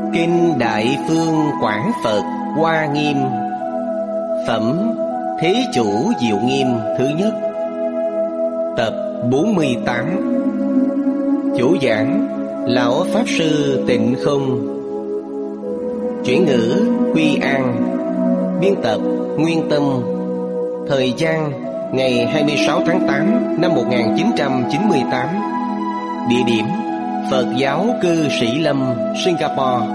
Kinh Đại Phương Quảng Phật Hoa Nghiêm. Phẩm Thế Chủ Diệu Nghiêm thứ nhất. Tập 48. Chủ giảng Lão Pháp Sư Tịnh Không. Chuyển ngữ Quy An. Biên tập Nguyên Tâm. Thời gian ngày 26 tháng 8 năm 1998. Địa điểm Phật giáo cư Sĩ Lâm, Singapore.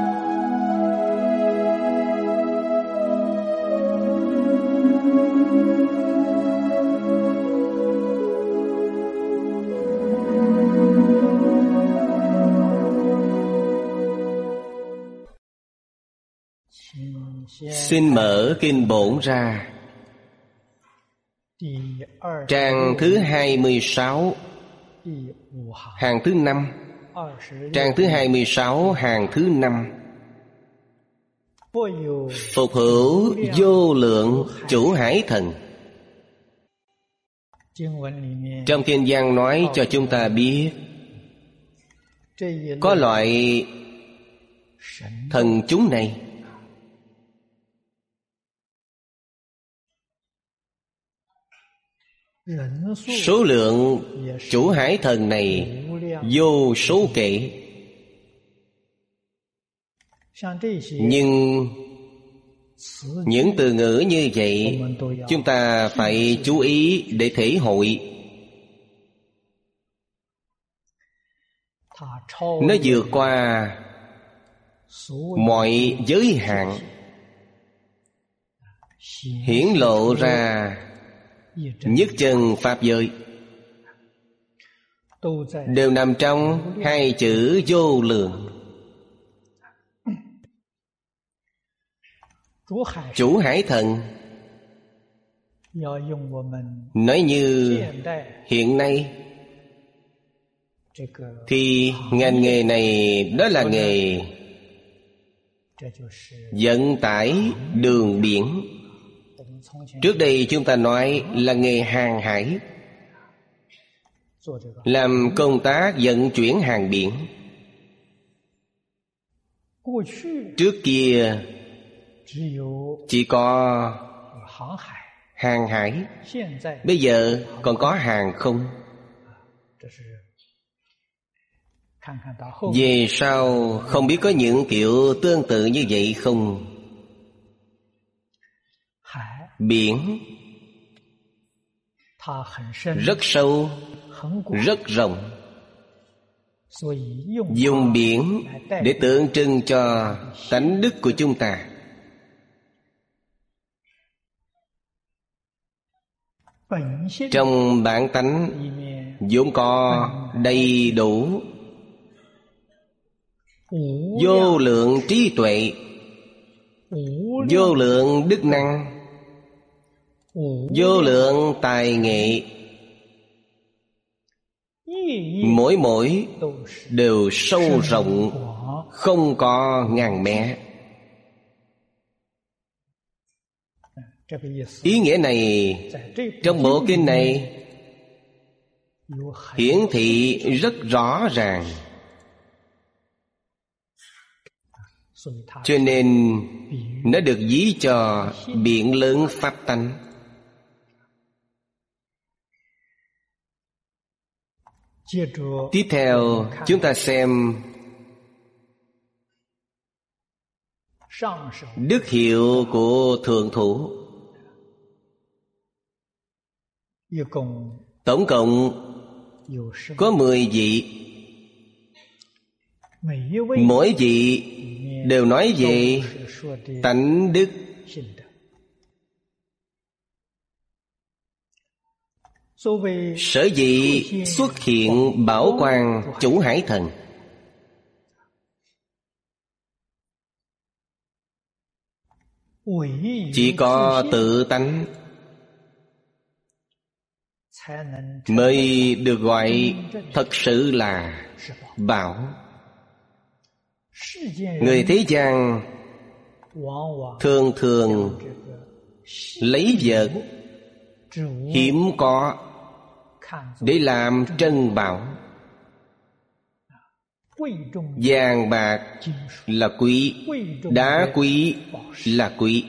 Xin mở Kinh Bổn ra. Trang thứ 26, hàng thứ 5. Trang thứ 26, hàng thứ 5. Phục hữu vô lượng chủ hải thần. Trong kinh văn nói cho chúng ta biết, có loại thần chúng này số lượng chủ hải thần này vô số kể. Nhưng những từ ngữ như vậy chúng ta phải chú ý để thể hội. Nó vượt qua mọi giới hạn, hiển lộ ra nhất chân pháp giới, đều nằm trong hai chữ vô lượng. Chủ hải thần, nói như hiện nay thì ngành nghề này đó là nghề vận tải đường biển. Trước đây chúng ta nói là nghề hàng hải, làm công tác vận chuyển hàng biển. Trước kia chỉ có hàng hải, bây giờ còn có hàng không. Về sau không biết có những kiểu tương tự như vậy không? Biển rất sâu, rất rộng. Dùng biển để tượng trưng cho tánh đức của chúng ta. Trong bản tánh vốn có đầy đủ vô lượng trí tuệ, vô lượng đức năng, vô lượng tài nghệ. Mỗi đều sâu rộng, không có ngàn mé. Ý nghĩa này trong bộ kinh này hiển thị rất rõ ràng. Cho nên nó được ví cho biển lớn pháp tánh. Tiếp theo chúng ta xem đức hiệu của thượng thủ. Tổng cộng có 10 vị. Mỗi vị đều nói về tánh đức. Sở dĩ xuất hiện bảo quang chủ hải thần, chỉ có tự tánh mới được gọi thật sự là bảo. Người thế gian thường thường lấy vật hiếm có để làm trân bảo. Vàng bạc là quý, đá quý là quý.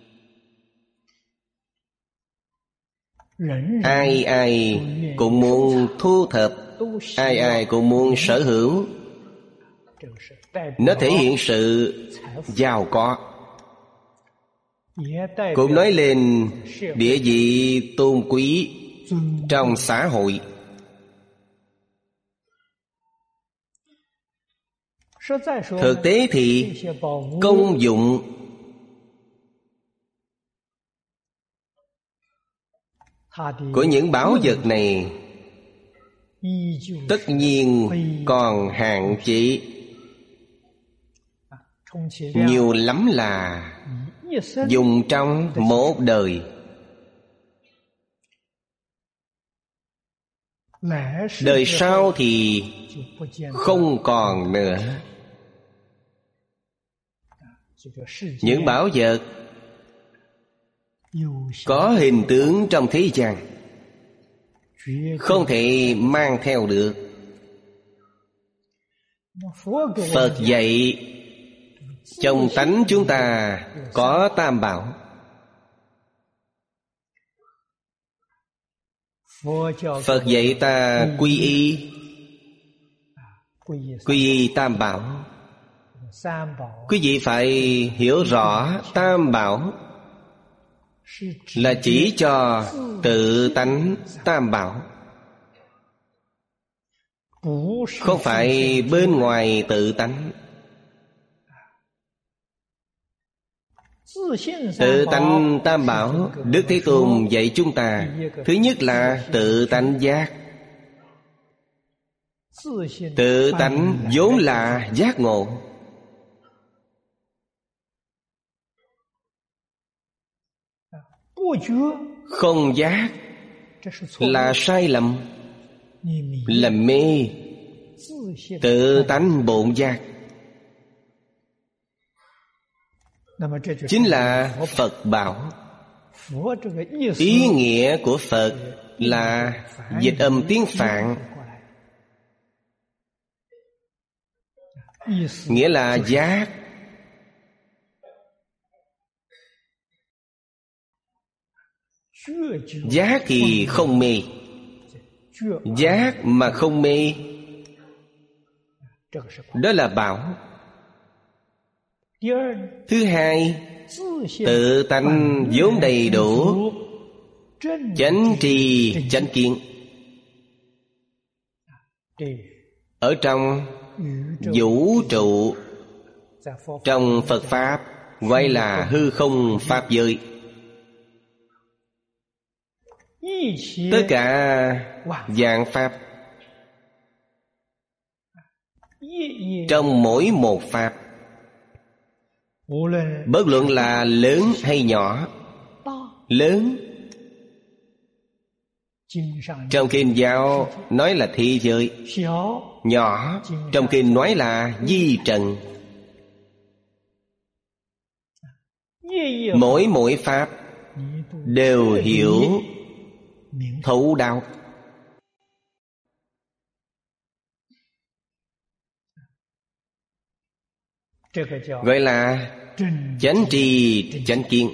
Ai ai cũng muốn thu thập, ai ai cũng muốn sở hữu. Nó thể hiện sự giàu có, cũng nói lên địa vị tôn quý trong xã hội. Thực tế thì công dụng của những báu vật này tất nhiên còn hạn chế, nhiều lắm là dùng trong một đời. Đời sau thì không còn nữa. Những báu vật có hình tướng trong thế gian không thể mang theo được. Phật dạy trong tánh chúng ta có tam bảo. Phật dạy ta quy y, quy y tam bảo. Quý vị phải hiểu rõ tam bảo là chỉ cho tự tánh tam bảo, không phải bên ngoài tự tánh. Tự tánh tam bảo, Đức Thế Tôn dạy chúng ta, thứ nhất là tự tánh giác. Tự tánh vốn là giác ngộ. Không giác là sai lầm, là mê. Tự tánh bộn giác chính là Phật bảo. Ý nghĩa của Phật là dịch âm tiếng Phạn, nghĩa là giác. Giác thì không mê. Giác mà không mê, đó là bảo. Thứ hai, tự tánh vốn đầy đủ, chánh tri chánh kiến. Ở trong vũ trụ, trong Phật Pháp gọi là hư không Pháp giới. Tất cả vạn Pháp, trong mỗi một Pháp, bất luận là lớn hay nhỏ. Lớn trong kinh giáo nói là thế giới, nhỏ trong kinh nói là vi trần. Mỗi Pháp đều hiểu thấu đạo. Gọi là chánh tri chánh kiến.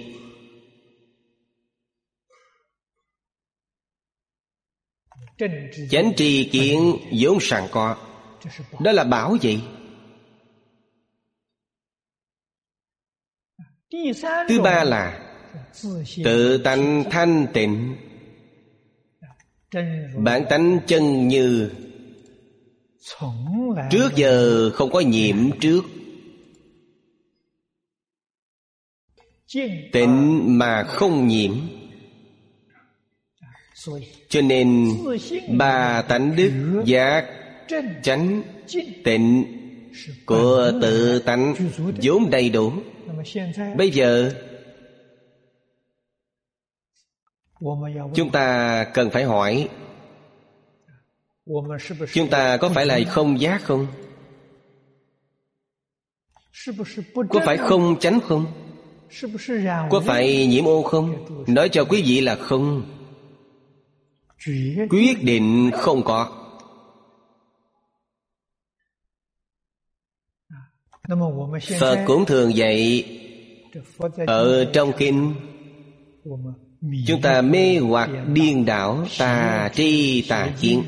Chánh tri kiến vốn sẵn có, đó là bảo vậy. Thứ ba là tự tánh thanh tịnh, bản tánh chân như, trước giờ không có nhiễm trước. Tịnh mà không nhiễm. Cho nên ba tánh đức giác chánh tịnh của tự tánh vốn đầy đủ. Bây giờ chúng ta cần phải hỏi, chúng ta có phải là không giác không? Có phải không chánh không? Có phải nhiễm ô không? Nói cho quý vị là không. Quyết định không có. Phật cũng thường dạy ở trong kinh, chúng ta mê hoặc điên đảo, tà tri tà kiến.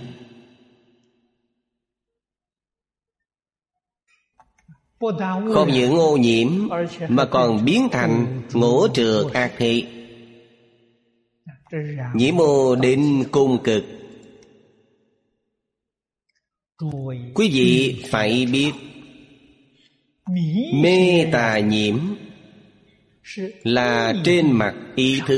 Không những ô nhiễm mà còn biến thành ngỗ trược ác thị, nhiễm ô đến cùng cực. Quý vị phải biết, mê tà nhiễm là trên mặt ý thức,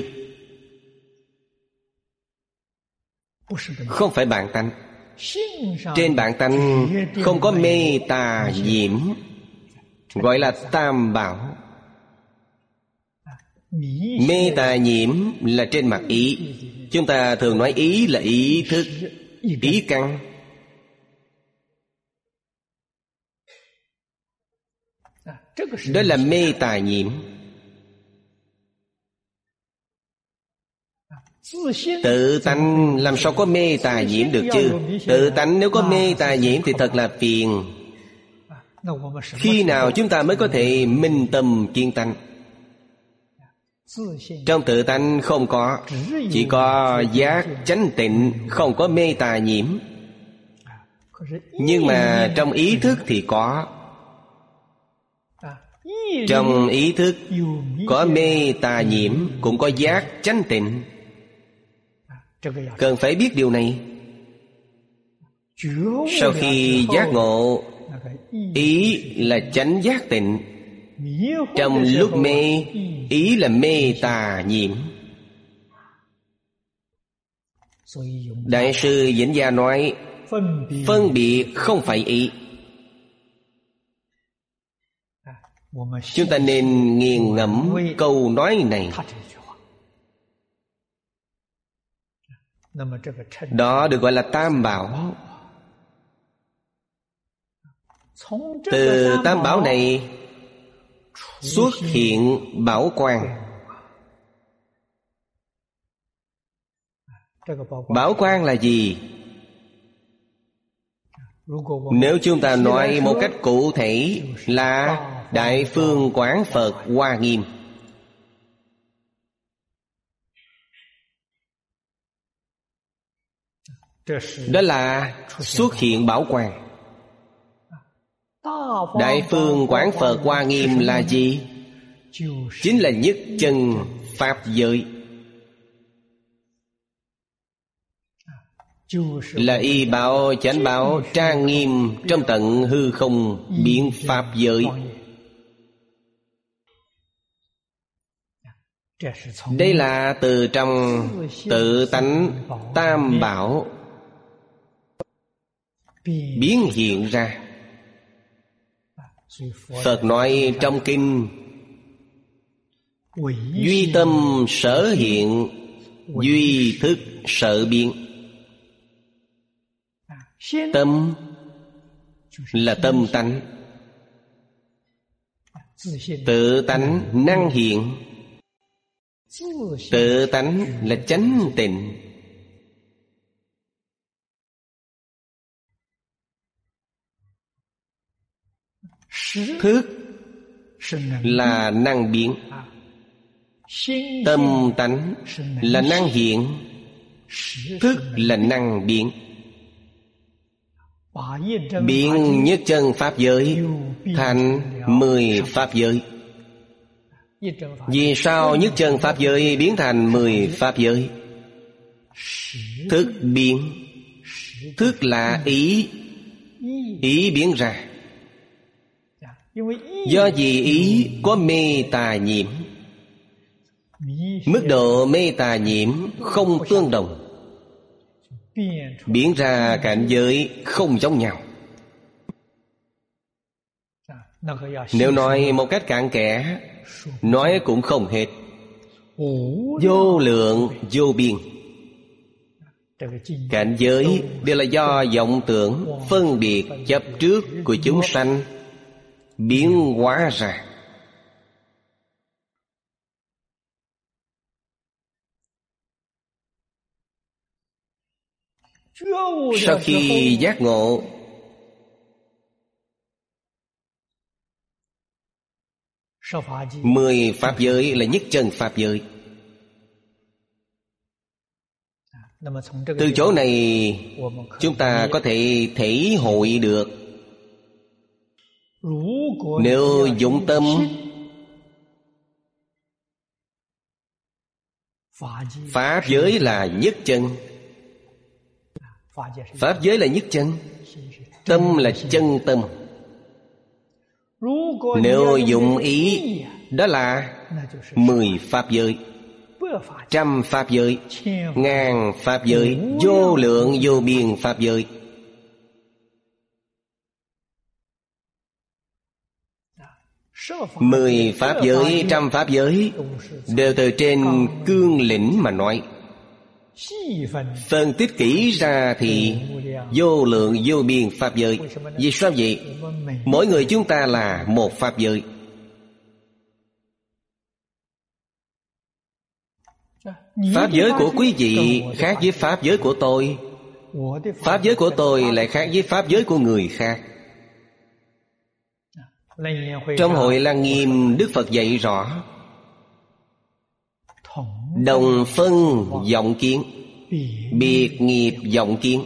không phải bản tánh. Trên bản tánh không có mê tà nhiễm, gọi là tam bảo. Mê tà nhiễm là trên mặt ý. Chúng ta thường nói ý là ý thức, ý căn. Đó là mê tà nhiễm. Tự tánh làm sao có mê tà nhiễm được chứ? Tự tánh nếu có mê tà nhiễm thì thật là phiền. Khi nào chúng ta mới có thể minh tâm kiên tánh? Trong tự tánh không có, chỉ có giác chánh tịnh, không có mê tà nhiễm. Nhưng mà trong ý thức thì có. Trong ý thức có mê tà nhiễm, cũng có giác chánh tịnh. Cần phải biết điều này. Sau khi giác ngộ, ý là chánh giác tịnh. Trong lúc mê, ý là mê tà nhiễm. Đại sư Vĩnh Gia nói, phân biệt không phải ý. Chúng ta nên nghiền ngẫm câu nói này. Đó được gọi là tam bảo. Từ tam bảo này xuất hiện bảo quang. Bảo quang là gì? Nếu chúng ta nói một cách cụ thể là Đại Phương Quán Phật Hoa Nghiêm. Đó là xuất hiện bảo quang. Đại Phương Quán Phật Hoa Nghiêm là gì? Chính là nhất chân pháp giới, là y bảo chánh bảo trang nghiêm trong tận hư không biến pháp giới. Đây là từ trong tự tánh tam bảo biến hiện ra. Phật nói trong kinh, duy tâm sở hiện, duy thức sở biến. Tâm là tâm tánh, tự tánh năng hiện. Tự tánh là chánh tịnh. Thức là năng biến. Tâm tánh là năng hiện. Thức là năng biến. Biến nhất chân pháp giới thành 10 pháp giới. Vì sao nhất chân pháp giới biến thành 10 pháp giới? Thức biến. Thức là ý. Ý biến ra. Do vì ý có mê tà nhiễm, mức độ mê tà nhiễm không tương đồng, biến ra cảnh giới không giống nhau. Nếu nói một cách cặn kẽ, nói cũng không hết. Vô lượng vô biên. Cảnh giới đều là do vọng tưởng phân biệt chấp trước của chúng sanh biến hóa ra. Sau khi giác ngộ, 10 pháp giới là nhất chân pháp giới. Từ chỗ này chúng ta có thể thể hội được, nếu dụng tâm, pháp giới là nhất chân. Pháp giới là nhất chân, tâm là chân tâm. Nếu dụng ý, đó là 10 pháp giới, 100 pháp giới, 1000 pháp giới, vô lượng vô biên pháp giới. Mười pháp giới, 100 pháp giới đều từ trên cương lĩnh mà nói. Phân tích kỹ ra thì vô lượng vô biên pháp giới. Vì sao vậy? Mỗi người chúng ta là một pháp giới. Pháp giới của quý vị khác với pháp giới của tôi. Pháp giới của tôi lại khác với pháp giới của người khác. Trong Hội Lăng Nghiêm, Đức Phật dạy rõ đồng phân vọng kiến, biệt nghiệp vọng kiến.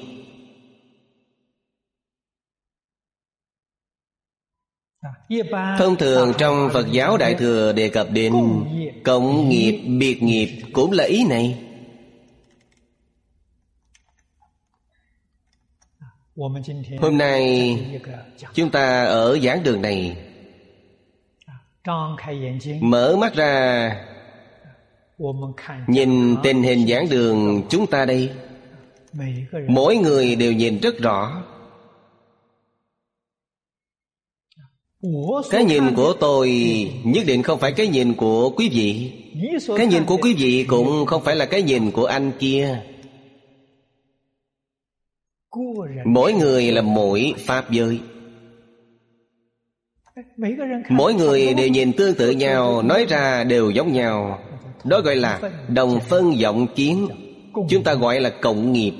Thông thường trong Phật giáo Đại Thừa đề cập đến cộng nghiệp, biệt nghiệp cũng là ý này. Hôm nay chúng ta ở giảng đường này mở mắt ra, nhìn tình hình giảng đường chúng ta đây, mỗi người đều nhìn rất rõ. Cái nhìn của tôi nhất định không phải cái nhìn của quý vị. Cái nhìn của quý vị cũng không phải là cái nhìn của anh kia. Mỗi người là mỗi pháp giới. Mỗi người đều nhìn tương tự nhau, nói ra đều giống nhau. Đó gọi là đồng phân vọng kiến. Chúng ta gọi là cộng nghiệp.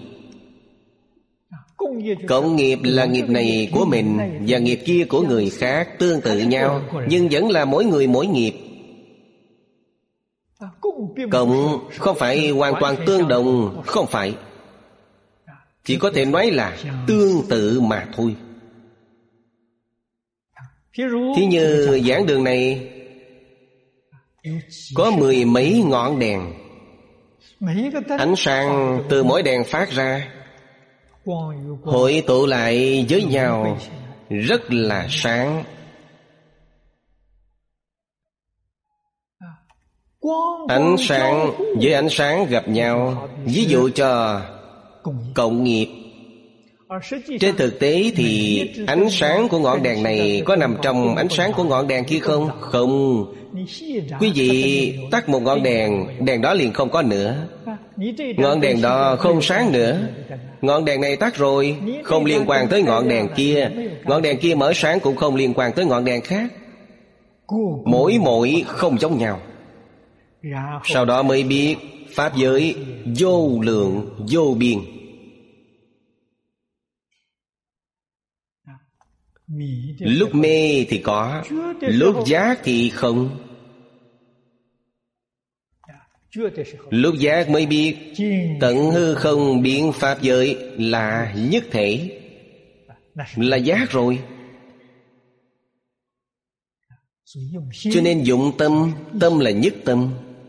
Cộng nghiệp là nghiệp này của mình và nghiệp kia của người khác tương tự nhau, nhưng vẫn là mỗi người mỗi nghiệp. Cộng không phải hoàn toàn tương đồng, không phải. Chỉ có thể nói là tương tự mà thôi. Thí như giảng đường này có 10 mấy ngọn đèn. Ánh sáng từ mỗi đèn phát ra hội tụ lại với nhau rất là sáng. Ánh sáng với ánh sáng gặp nhau, ví dụ cho cộng nghiệp. Trên thực tế thì ánh sáng của ngọn đèn này có nằm trong ánh sáng của ngọn đèn kia không? Không. Quý vị tắt một ngọn đèn, đèn đó liền không có nữa. Ngọn đèn đó không sáng nữa. Ngọn đèn này tắt rồi, không liên quan tới ngọn đèn kia. Ngọn đèn kia mở sáng cũng không liên quan tới ngọn đèn khác. Mỗi không giống nhau. Sau đó mới biết pháp giới vô lượng vô biên. Lúc mê thì có, lúc giác thì không. Lúc giác mới biết tận hư không biến pháp giới là nhất thể, là giác rồi. Cho nên dụng tâm, tâm là nhất tâm.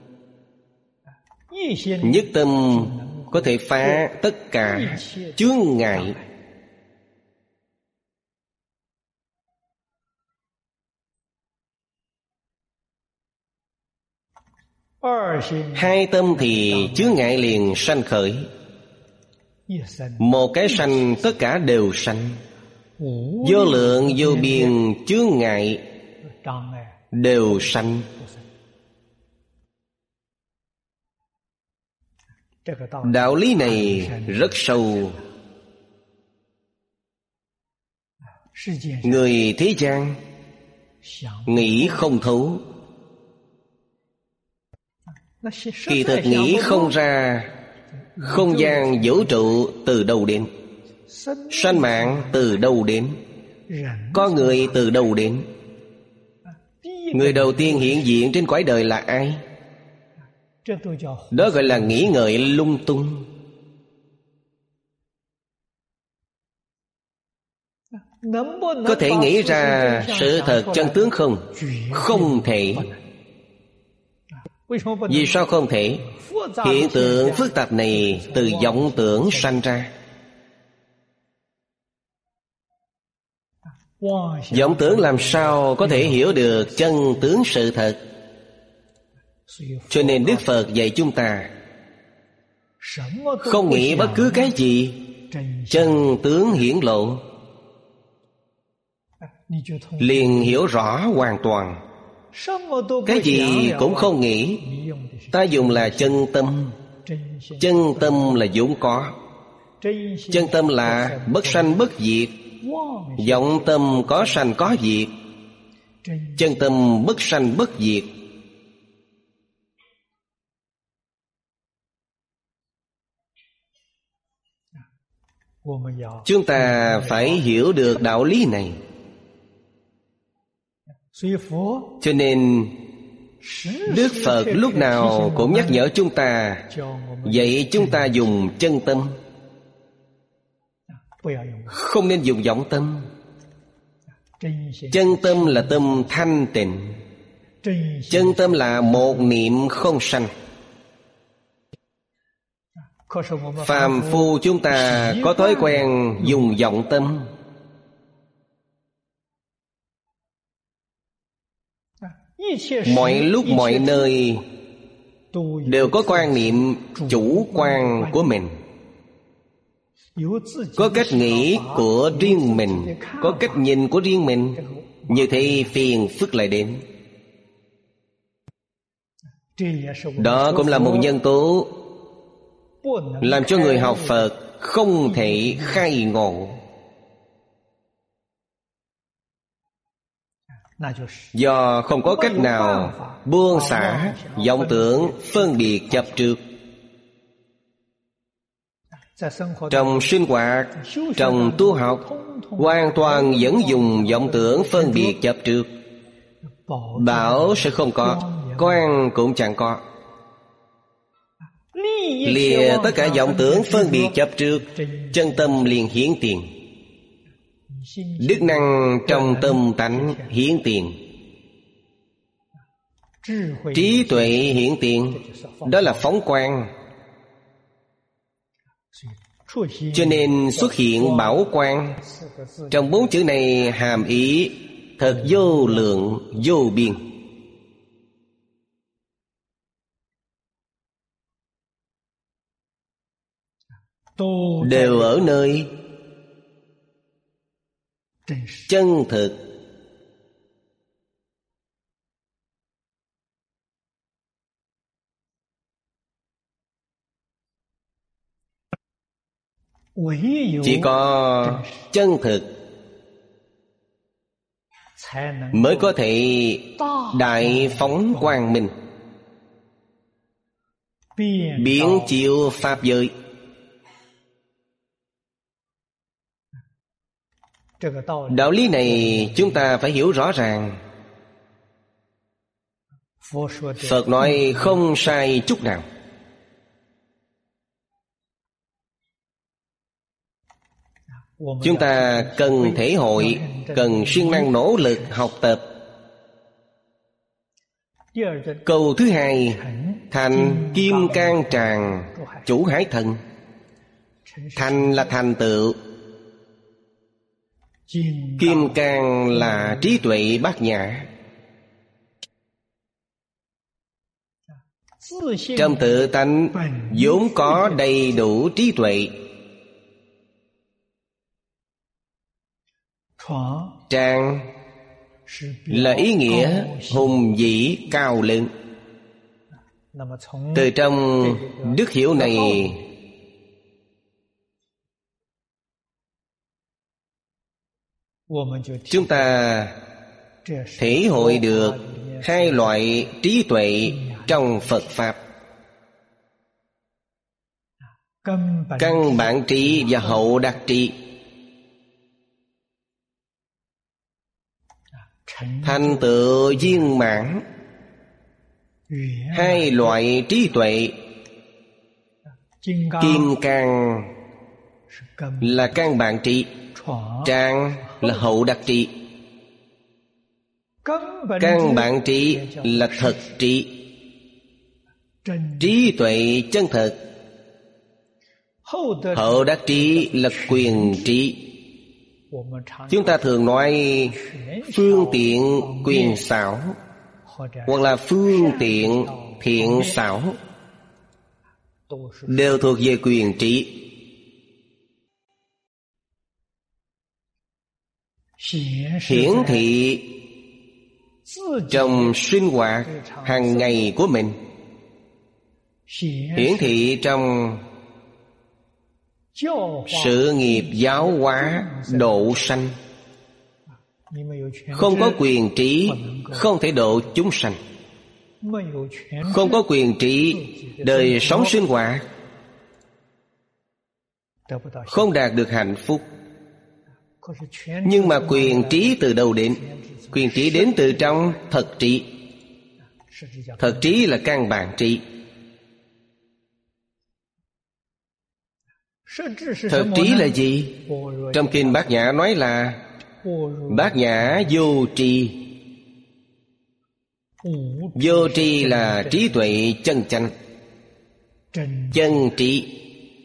Nhất tâm có thể phá tất cả chướng ngại. Hai tâm thì chướng ngại liền sanh khởi. Một cái sanh tất cả đều sanh. Vô lượng vô biên chướng ngại đều sanh. Đạo lý này rất sâu. Người thế gian nghĩ không thấu. Kỳ thực nghĩ không ra không gian vũ trụ từ đâu đến, sanh mạng từ đâu đến, con người từ đâu đến. Người đầu tiên hiện diện trên cõi đời là ai? Đó gọi là nghĩ ngợi lung tung. Có thể nghĩ ra sự thật chân tướng không? Không thể. Vì sao không thể? Hiện tượng phức tạp này từ vọng tưởng sanh ra. Vọng tưởng làm sao có thể hiểu được chân tướng sự thật? Cho nên Đức Phật dạy chúng ta không nghĩ bất cứ cái gì, chân tướng hiển lộ, liền hiểu rõ hoàn toàn. Cái gì cũng không nghĩ, ta dùng là chân tâm. Chân tâm là vốn có. Chân tâm là bất sanh bất diệt. Vọng tâm có sanh có diệt. Chân tâm bất sanh bất diệt. Chúng ta phải hiểu được đạo lý này. Cho nên Đức Phật lúc nào cũng nhắc nhở chúng ta, dạy chúng ta dùng chân tâm, không nên dùng vọng tâm. Chân tâm là tâm thanh tịnh. Chân tâm là một niệm không sanh. Phàm phu chúng ta có thói quen dùng vọng tâm. Mọi lúc mọi nơi đều có quan niệm chủ quan của mình, có cách nghĩ của riêng mình, có cách nhìn của riêng mình. Như thế phiền phức lại đến. Đó cũng là một nhân tố làm cho người học Phật không thể khai ngộ. Do không có cách nào buông xả vọng tưởng phân biệt chấp trước. Trong sinh hoạt, trong tu học, hoàn toàn vẫn dùng vọng tưởng phân biệt chấp trước. Bảo sẽ không có, quan cũng chẳng có. Lìa tất cả vọng tưởng phân biệt chấp trước, chân tâm liền hiển tiền. Đức năng trong tâm tánh hiển tiền. Trí tuệ hiển tiền. Đó là phóng quang. Cho nên xuất hiện bảo quang. Trong 4 chữ này hàm ý thật vô lượng vô biên. Đều ở nơi chân thực. Chỉ có chân thực mới có thể đại phóng quang minh, biến chiếu pháp giới. Đạo lý này chúng ta phải hiểu rõ ràng. Phật nói không sai chút nào. Chúng ta cần thể hội, cần siêng năng nỗ lực học tập. Câu thứ hai, thành kim cang tràng chủ hải thần. Thành là thành tựu, kim cang là trí tuệ bát nhã. Trong tự tánh vốn có đầy đủ trí tuệ. Tràng là ý nghĩa hùng vĩ cao lớn. Từ trong đức hiểu này, chúng ta thể hội được hai loại trí tuệ trong Phật Pháp: căn bản trí và hậu đắc trí. thành tựu viên mãn. Hai loại trí tuệ, kim cang là căn bản trị, trang là hậu đắc trị. Căn bản trị là thật trị, trí tuệ chân thật. Hậu đắc trị là quyền trị. Chúng ta thường nói phương tiện quyền xảo, hoặc là phương tiện thiện xảo, đều thuộc về quyền trị. Hiển thị trong sinh hoạt hàng ngày của mình, hiển thị trong sự nghiệp giáo hóa độ sanh. Không có quyền trí không thể độ chúng sanh. Không có quyền trí, đời sống sinh hoạt không đạt được hạnh phúc. Nhưng mà quyền trí từ đâu đến? Quyền trí đến từ trong thật trí. Thật trí là căn bản trí. Thật trí là gì? Trong kinh Bát Nhã nói là Bát Nhã vô tri. Vô tri là trí tuệ chân chánh, chân trí.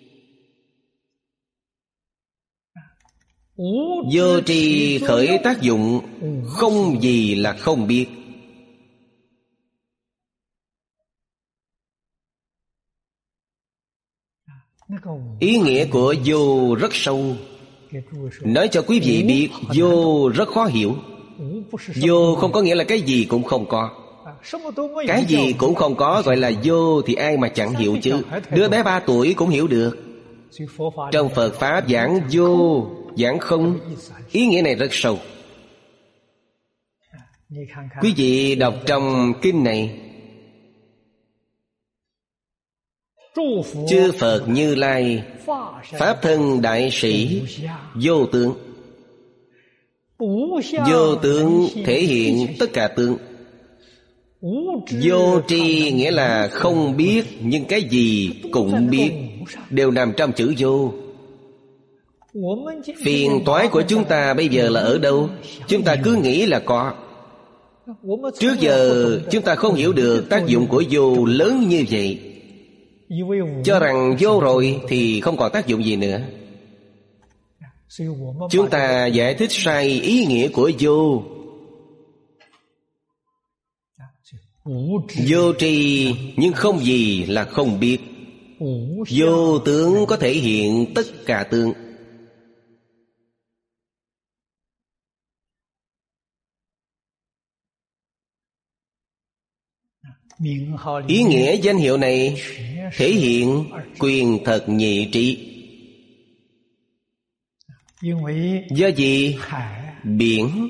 Vô tri khởi tác dụng, không gì là không biết. Ý nghĩa của vô rất sâu. Nói cho quý vị biết, vô rất khó hiểu. Vô không có nghĩa là cái gì cũng không có. Cái gì cũng không có gọi là vô thì ai mà chẳng hiểu chứ. Đứa bé 3 tuổi cũng hiểu được. Trong Phật Pháp giảng vô, giảng không, ý nghĩa này rất sâu. Quý vị đọc trong kinh này, chư Phật Như Lai Pháp thân đại sĩ vô tướng. Vô tướng thể hiện tất cả tướng. Vô tri nghĩa là không biết, nhưng cái gì cũng biết, đều nằm trong chữ vô. Phiền toái của chúng ta bây giờ là ở đâu? Chúng ta cứ nghĩ là có. Trước giờ chúng ta không hiểu được tác dụng của vô lớn như vậy, cho rằng vô rồi thì không còn tác dụng gì nữa. Chúng ta giải thích sai ý nghĩa của vô. Vô tri nhưng không gì là không biết. Vô tướng có thể hiện tất cả tướng. Ý nghĩa danh hiệu này thể hiện quyền thật nhị trí. Do gì? Biển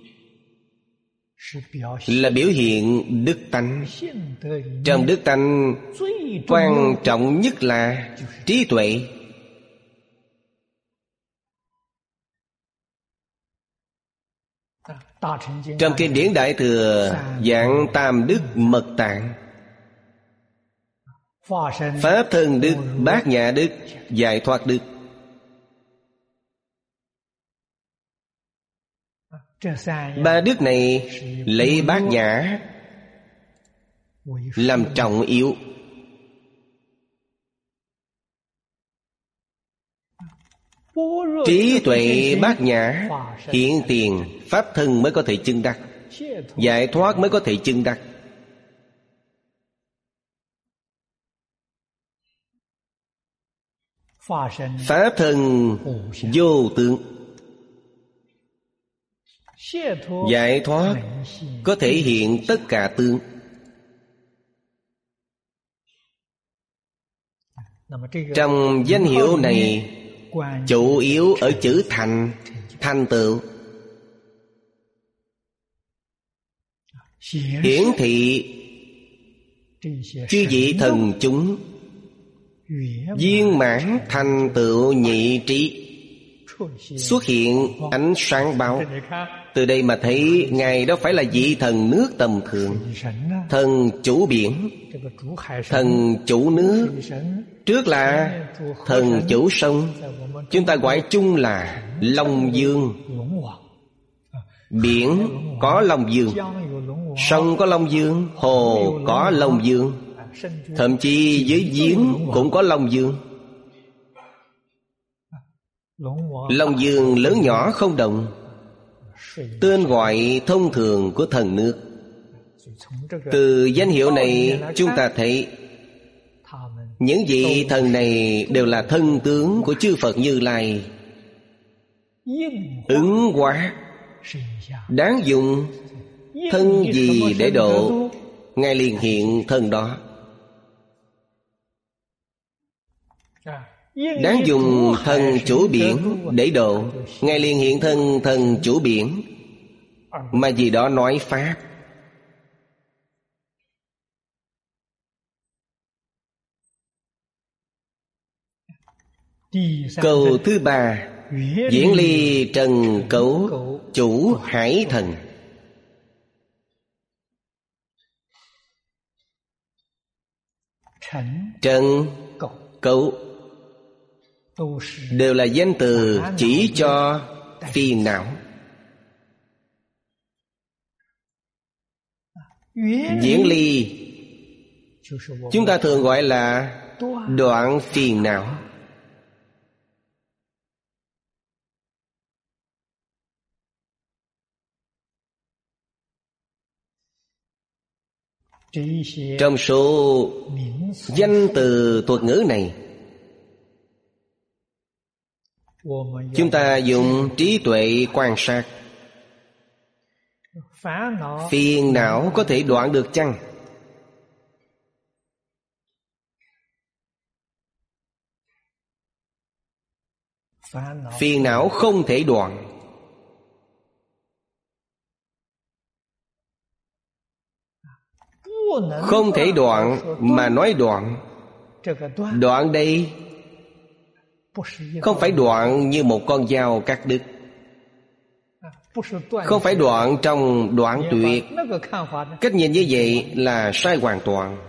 là biểu hiện đức tánh. Trong đức tánh quan trọng nhất là trí tuệ. Trong kinh điển Đại Thừa giảng tam đức mật tạng: Pháp thân đức, Bát Nhã đức, giải thoát đức. Ba đức này lấy Bát Nhã làm trọng yếu. Trí tuệ Bát Nhã hiện tiền, Pháp thân mới có thể chứng đắc, giải thoát mới có thể chứng đắc. Pháp thân vô tướng, giải thoát có thể hiện tất cả tướng. Trong danh hiệu này chủ yếu ở chữ thành, thành tựu. Hiển thị chư vị thần chúng viên mãn thành tựu nhị trí, xuất hiện ánh sáng báo. Từ đây mà thấy Ngài đó phải là vị thần nước tầm thường, thần chủ biển, thần chủ nước, trước là thần chủ sông. Chúng ta gọi chung là Long Dương. Biển có Long Dương, sông có Long Dương, hồ có Long Dương, thậm chí dưới giếng cũng có Long Dương. Long Dương lớn nhỏ không đồng, tên gọi thông thường của thần nước. Từ danh hiệu này chúng ta thấy những vị thần này đều là thân tướng của chư Phật Như Lai. Ứng hóa đáng dùng thân gì để độ, Ngài liền hiện thân đó. Đáng dùng thần chủ biển để độ, Ngài liền hiện thân thần chủ biển. Mà gì đó nói Pháp. Câu thứ ba: Viễn ly trần cấu, chủ hải thần. Trần, cấu đều là danh từ chỉ cho phiền não. Viễn ly chúng ta thường gọi là đoạn phiền não. Trong số danh từ thuật ngữ này, chúng ta dùng trí tuệ quan sát. Phiền não có thể đoạn được chăng? Phiền não không thể đoạn. Không thể đoạn mà nói đoạn. Đoạn đây không phải đoạn như một con dao cắt đứt, không phải đoạn trong đoạn tuyệt. Cách nhìn như vậy là sai hoàn toàn.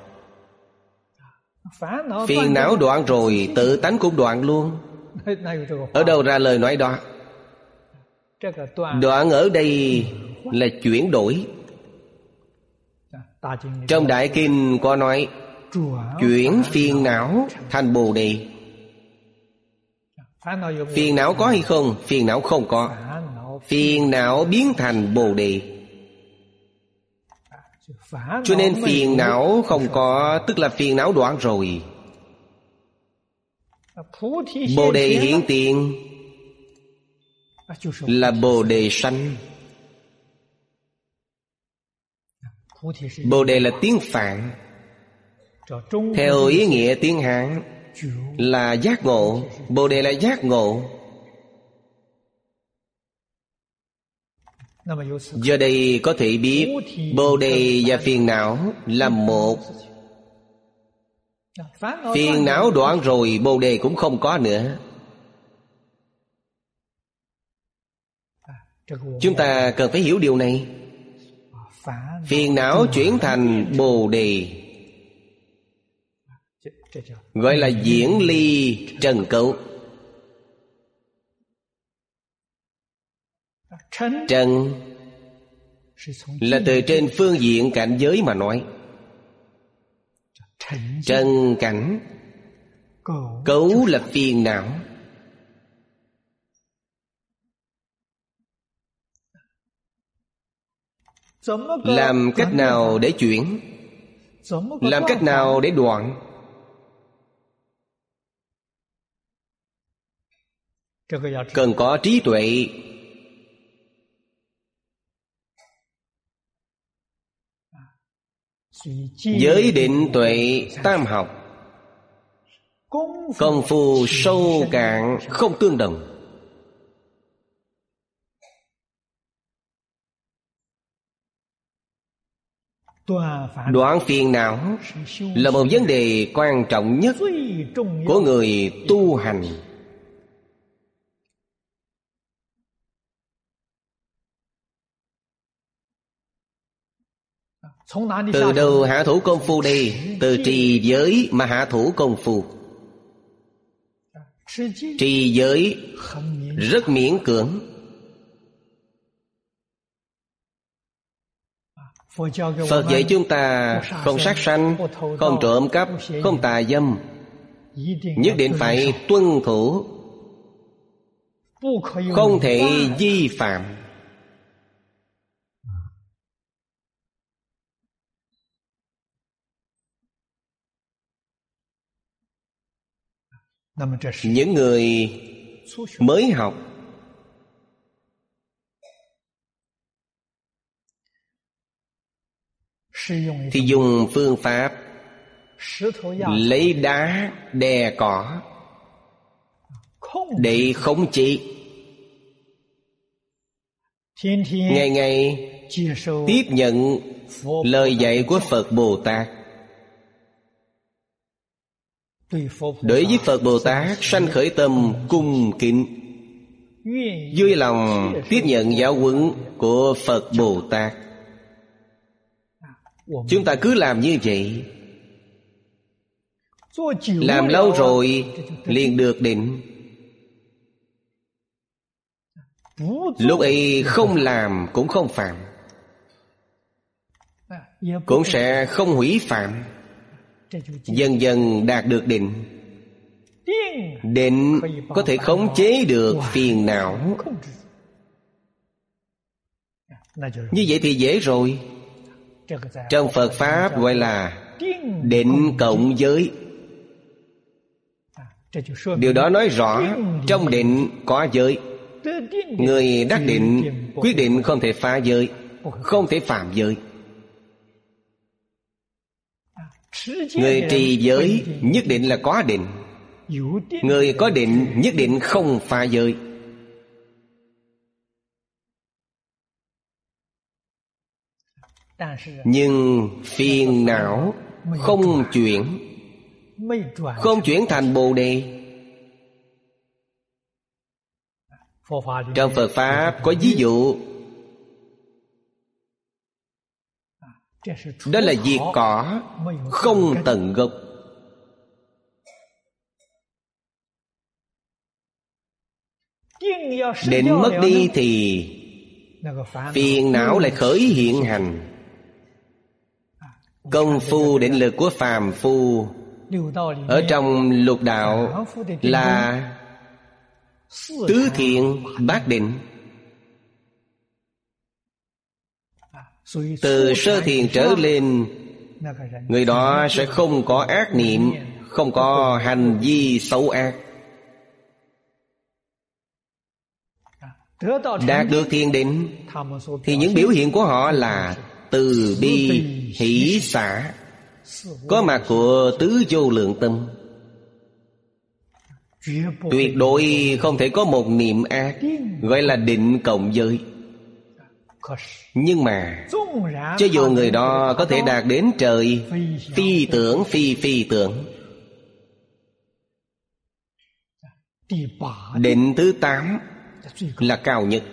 Phiền não đoạn rồi, tự tánh cũng đoạn luôn. Ở đâu ra lời nói đó? Đoạn ở đây là chuyển đổi. Trong Đại Kinh có nói chuyển phiền não thành Bồ Đề. Phiền não có hay không? Phiền não không có. Phiền não biến thành Bồ Đề. Cho nên phiền não không có, tức là phiền não đoạn rồi. Bồ Đề hiện tiền là Bồ Đề sanh. Bồ Đề là tiếng Phạn, theo ý nghĩa tiếng Hán là giác ngộ. Bồ Đề là giác ngộ. Giờ đây có thể biết Bồ Đề và phiền não là một. Phiền não đoạn rồi, Bồ Đề cũng không có nữa. Chúng ta cần phải hiểu điều này. Phiền não chuyển thành Bồ Đề, gọi là viễn ly trần cấu. Trần là từ trên phương diện cảnh giới mà nói. Trần cảnh, cấu là phiền não. Làm cách nào để chuyển? Làm cách nào để đoạn? Cần có trí tuệ. Giới định tuệ tam học, công phu sâu cạn không tương đồng. Đoạn phiền não là một vấn đề quan trọng nhất của người tu hành. Từ đâu hạ thủ công phu đây? Từ trì giới mà hạ thủ công phu. Trì giới rất miễn cưỡng. Phật dạy chúng ta không sát sanh, không trộm cắp, không tà dâm, nhất định phải tuân thủ, không thể vi phạm. Những người mới học thì dùng phương pháp lấy đá đè cỏ để khống chế, ngày ngày tiếp nhận lời dạy của Phật Bồ Tát. Đối với Phật Bồ Tát sanh khởi tâm cung kính, vui lòng tiếp nhận giáo huấn của Phật Bồ Tát. Chúng ta cứ làm như vậy, làm lâu rồi liền được định. Lúc ấy không làm cũng không phạm, cũng sẽ không hủy phạm. Dần dần đạt được định. Định có thể khống chế được phiền não. Như vậy thì dễ rồi. Trong Phật Pháp gọi là định cộng giới. Điều đó nói rõ trong định có giới. Người đắc định quyết định không thể phá giới, không thể phạm giới. Người trì giới nhất định là có định. Người có định nhất định không phá giới. Nhưng phiền não không chuyển, không chuyển thành Bồ Đề. Trong Phật Pháp có ví dụ, đó là diệt cỏ không tận gốc. Định mất đi thì phiền não lại khởi hiện hành. Công phu định lực của phàm phu ở trong lục đạo là tứ thiện bát định. Từ sơ thiền trở lên, người đó sẽ không có ác niệm, không có hành vi xấu ác. Đạt được thiền định thì những biểu hiện của họ là từ bi, hỷ xả, có mặt của tứ vô lượng tâm. Tuyệt đối không thể có một niệm ác, gọi là định cộng giới. Nhưng mà cho dù người đó có thể đạt đến trời phi tưởng phi tưởng, định thứ 8 là cao nhất.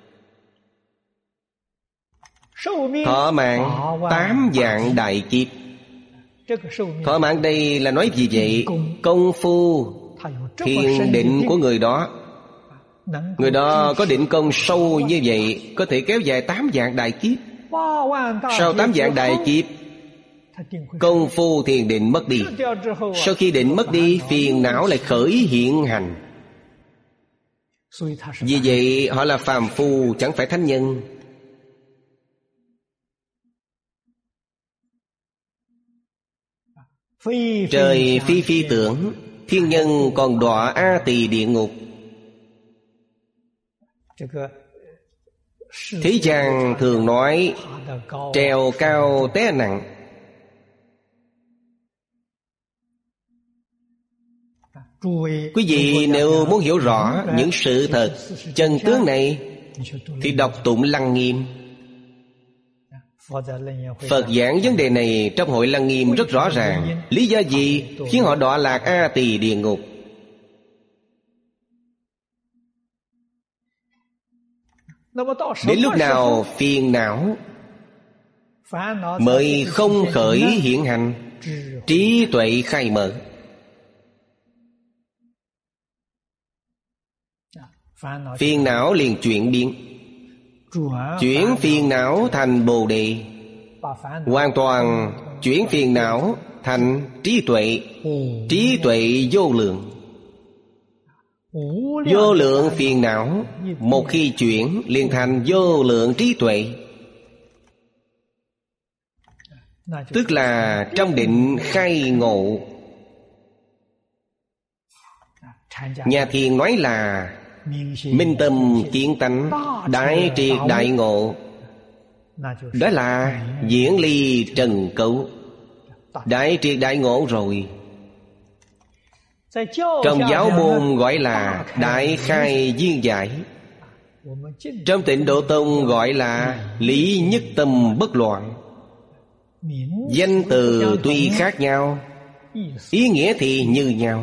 Thọ mạng 8 vạn đại kiếp. Thọ mạng đây là nói gì vậy? Công phu thiền định của người đó, người đó có định công sâu như vậy, có thể kéo dài 8 vạn đại kiếp. Sau 8 vạn đại kiếp, công phu thiền định mất đi. Sau khi định mất đi, phiền não lại khởi hiện hành. Vì vậy họ là phàm phu, chẳng phải thánh nhân. Trời phi tưởng, thiên nhân còn đọa A Tỳ địa ngục. Thế gian thường nói trèo cao té nặng. Quý vị nếu muốn hiểu rõ những sự thật chân tướng này thì đọc tụng Lăng Nghiêm. Phật giảng vấn đề này trong hội Lăng Nghiêm rất rõ ràng. Lý do gì khiến họ đọa lạc A Tỳ địa ngục? Đến lúc nào phiền não mới không khởi hiện hành, trí tuệ khai mở. Phiền não liền chuyển biến, chuyển phiền não thành Bồ Đề, hoàn toàn chuyển phiền não thành trí tuệ. Trí tuệ vô lượng. Vô lượng phiền não một khi chuyển liền thành vô lượng trí tuệ. Tức là trong định khai ngộ. Nhà Thiền nói là minh tâm kiến tánh, đại triệt đại ngộ. Đó là diễn ly trần cấu, đại triệt đại ngộ rồi. Trong giáo môn gọi là đại khai viên giải. Trong Tịnh Độ Tông gọi là lý nhất tâm bất loạn. Danh từ tuy khác nhau, ý nghĩa thì như nhau,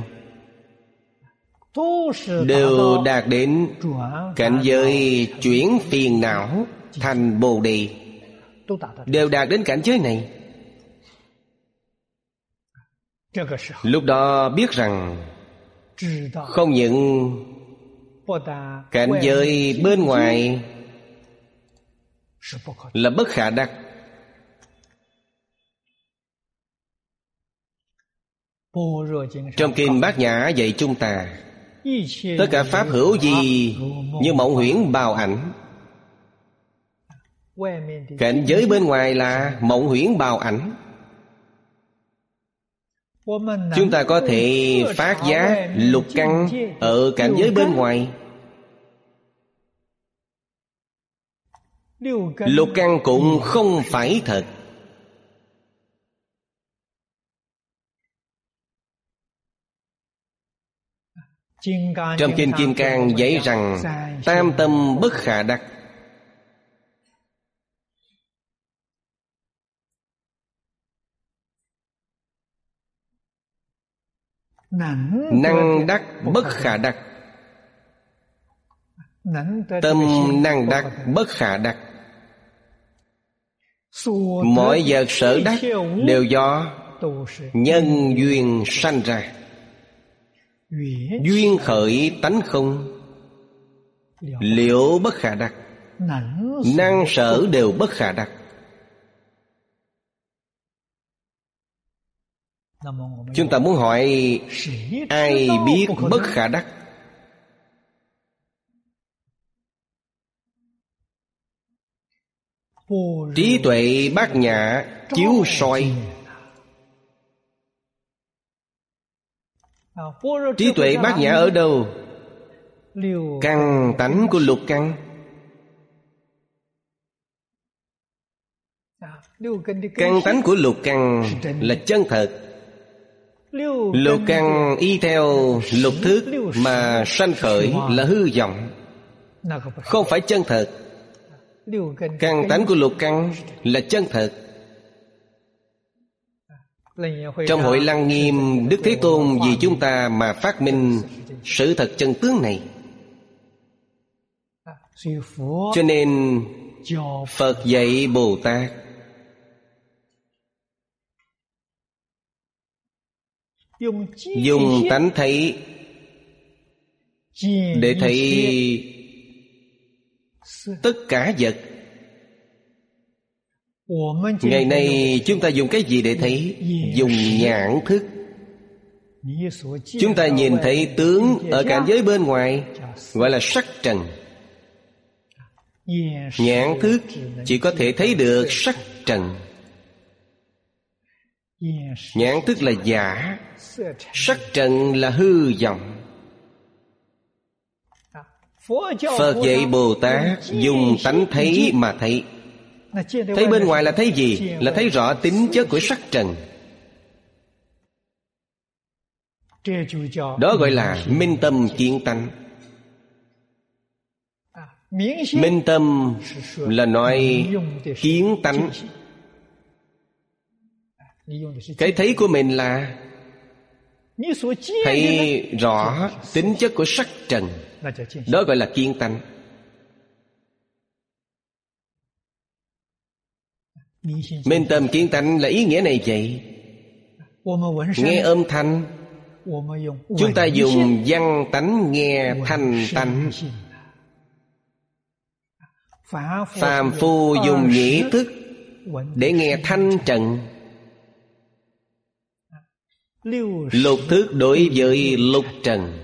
đều đạt đến cảnh giới chuyển phiền não thành Bồ Đề. Đều đạt đến cảnh giới này. Lúc đó biết rằng không những cảnh giới bên ngoài là bất khả đắc, trong Kinh Bát Nhã dạy chúng ta tất cả pháp hữu gì như mộng huyễn bào ảnh. Cảnh giới bên ngoài là mộng huyễn bào ảnh. Chúng ta có thể phát giác lục căn ở cảnh giới bên ngoài. Lục căn cũng không phải thật. Trong Kinh Kim Cang dạy rằng tam tâm bất khả đắc. Năng đắc bất khả đắc. Tâm năng đắc bất khả đắc. Mọi vật sở đắc đều do nhân duyên sanh ra. Duyên khởi tánh không, liệu bất khả đắc. Năng sở đều bất khả đắc. Chúng ta muốn hỏi ai biết bất khả đắc? Trí tuệ Bát Nhã chiếu soi. Trí tuệ Bát Nhã ở đâu? Căn tánh của lục căn. Căn tánh của lục căn là chân thật. Lục căn y theo lục thức mà sanh khởi là hư vọng, không phải chân thật. Căn tánh của lục căn là chân thật. Trong Hội Lăng Nghiêm, Đức Thế Tôn vì chúng ta mà phát minh sự thật chân tướng này. Cho nên Phật dạy Bồ Tát dùng tánh thấy để thấy tất cả vật. Ngày nay chúng ta dùng cái gì để thấy? Dùng nhãn thức. Chúng ta nhìn thấy tướng ở cảnh giới bên ngoài gọi là sắc trần. Nhãn thức chỉ có thể thấy được sắc trần. Nhãn thức là giả, sắc trần là hư vọng. Phật dạy Bồ Tát dùng tánh thấy mà thấy. Thấy bên ngoài là thấy gì? Là thấy rõ tính chất của sắc trần. Đó gọi là minh tâm kiến tánh. Minh tâm là nói kiến tánh. Cái thấy của mình là thấy rõ tính chất của sắc trần. Đó gọi là kiến tánh. Minh tâm kiến tánh là ý nghĩa này vậy. Nghe âm thanh, chúng ta dùng văn tánh nghe thanh tánh. Phàm phu dùng nhĩ thức để nghe thanh trần. Lục thức đối với lục trần.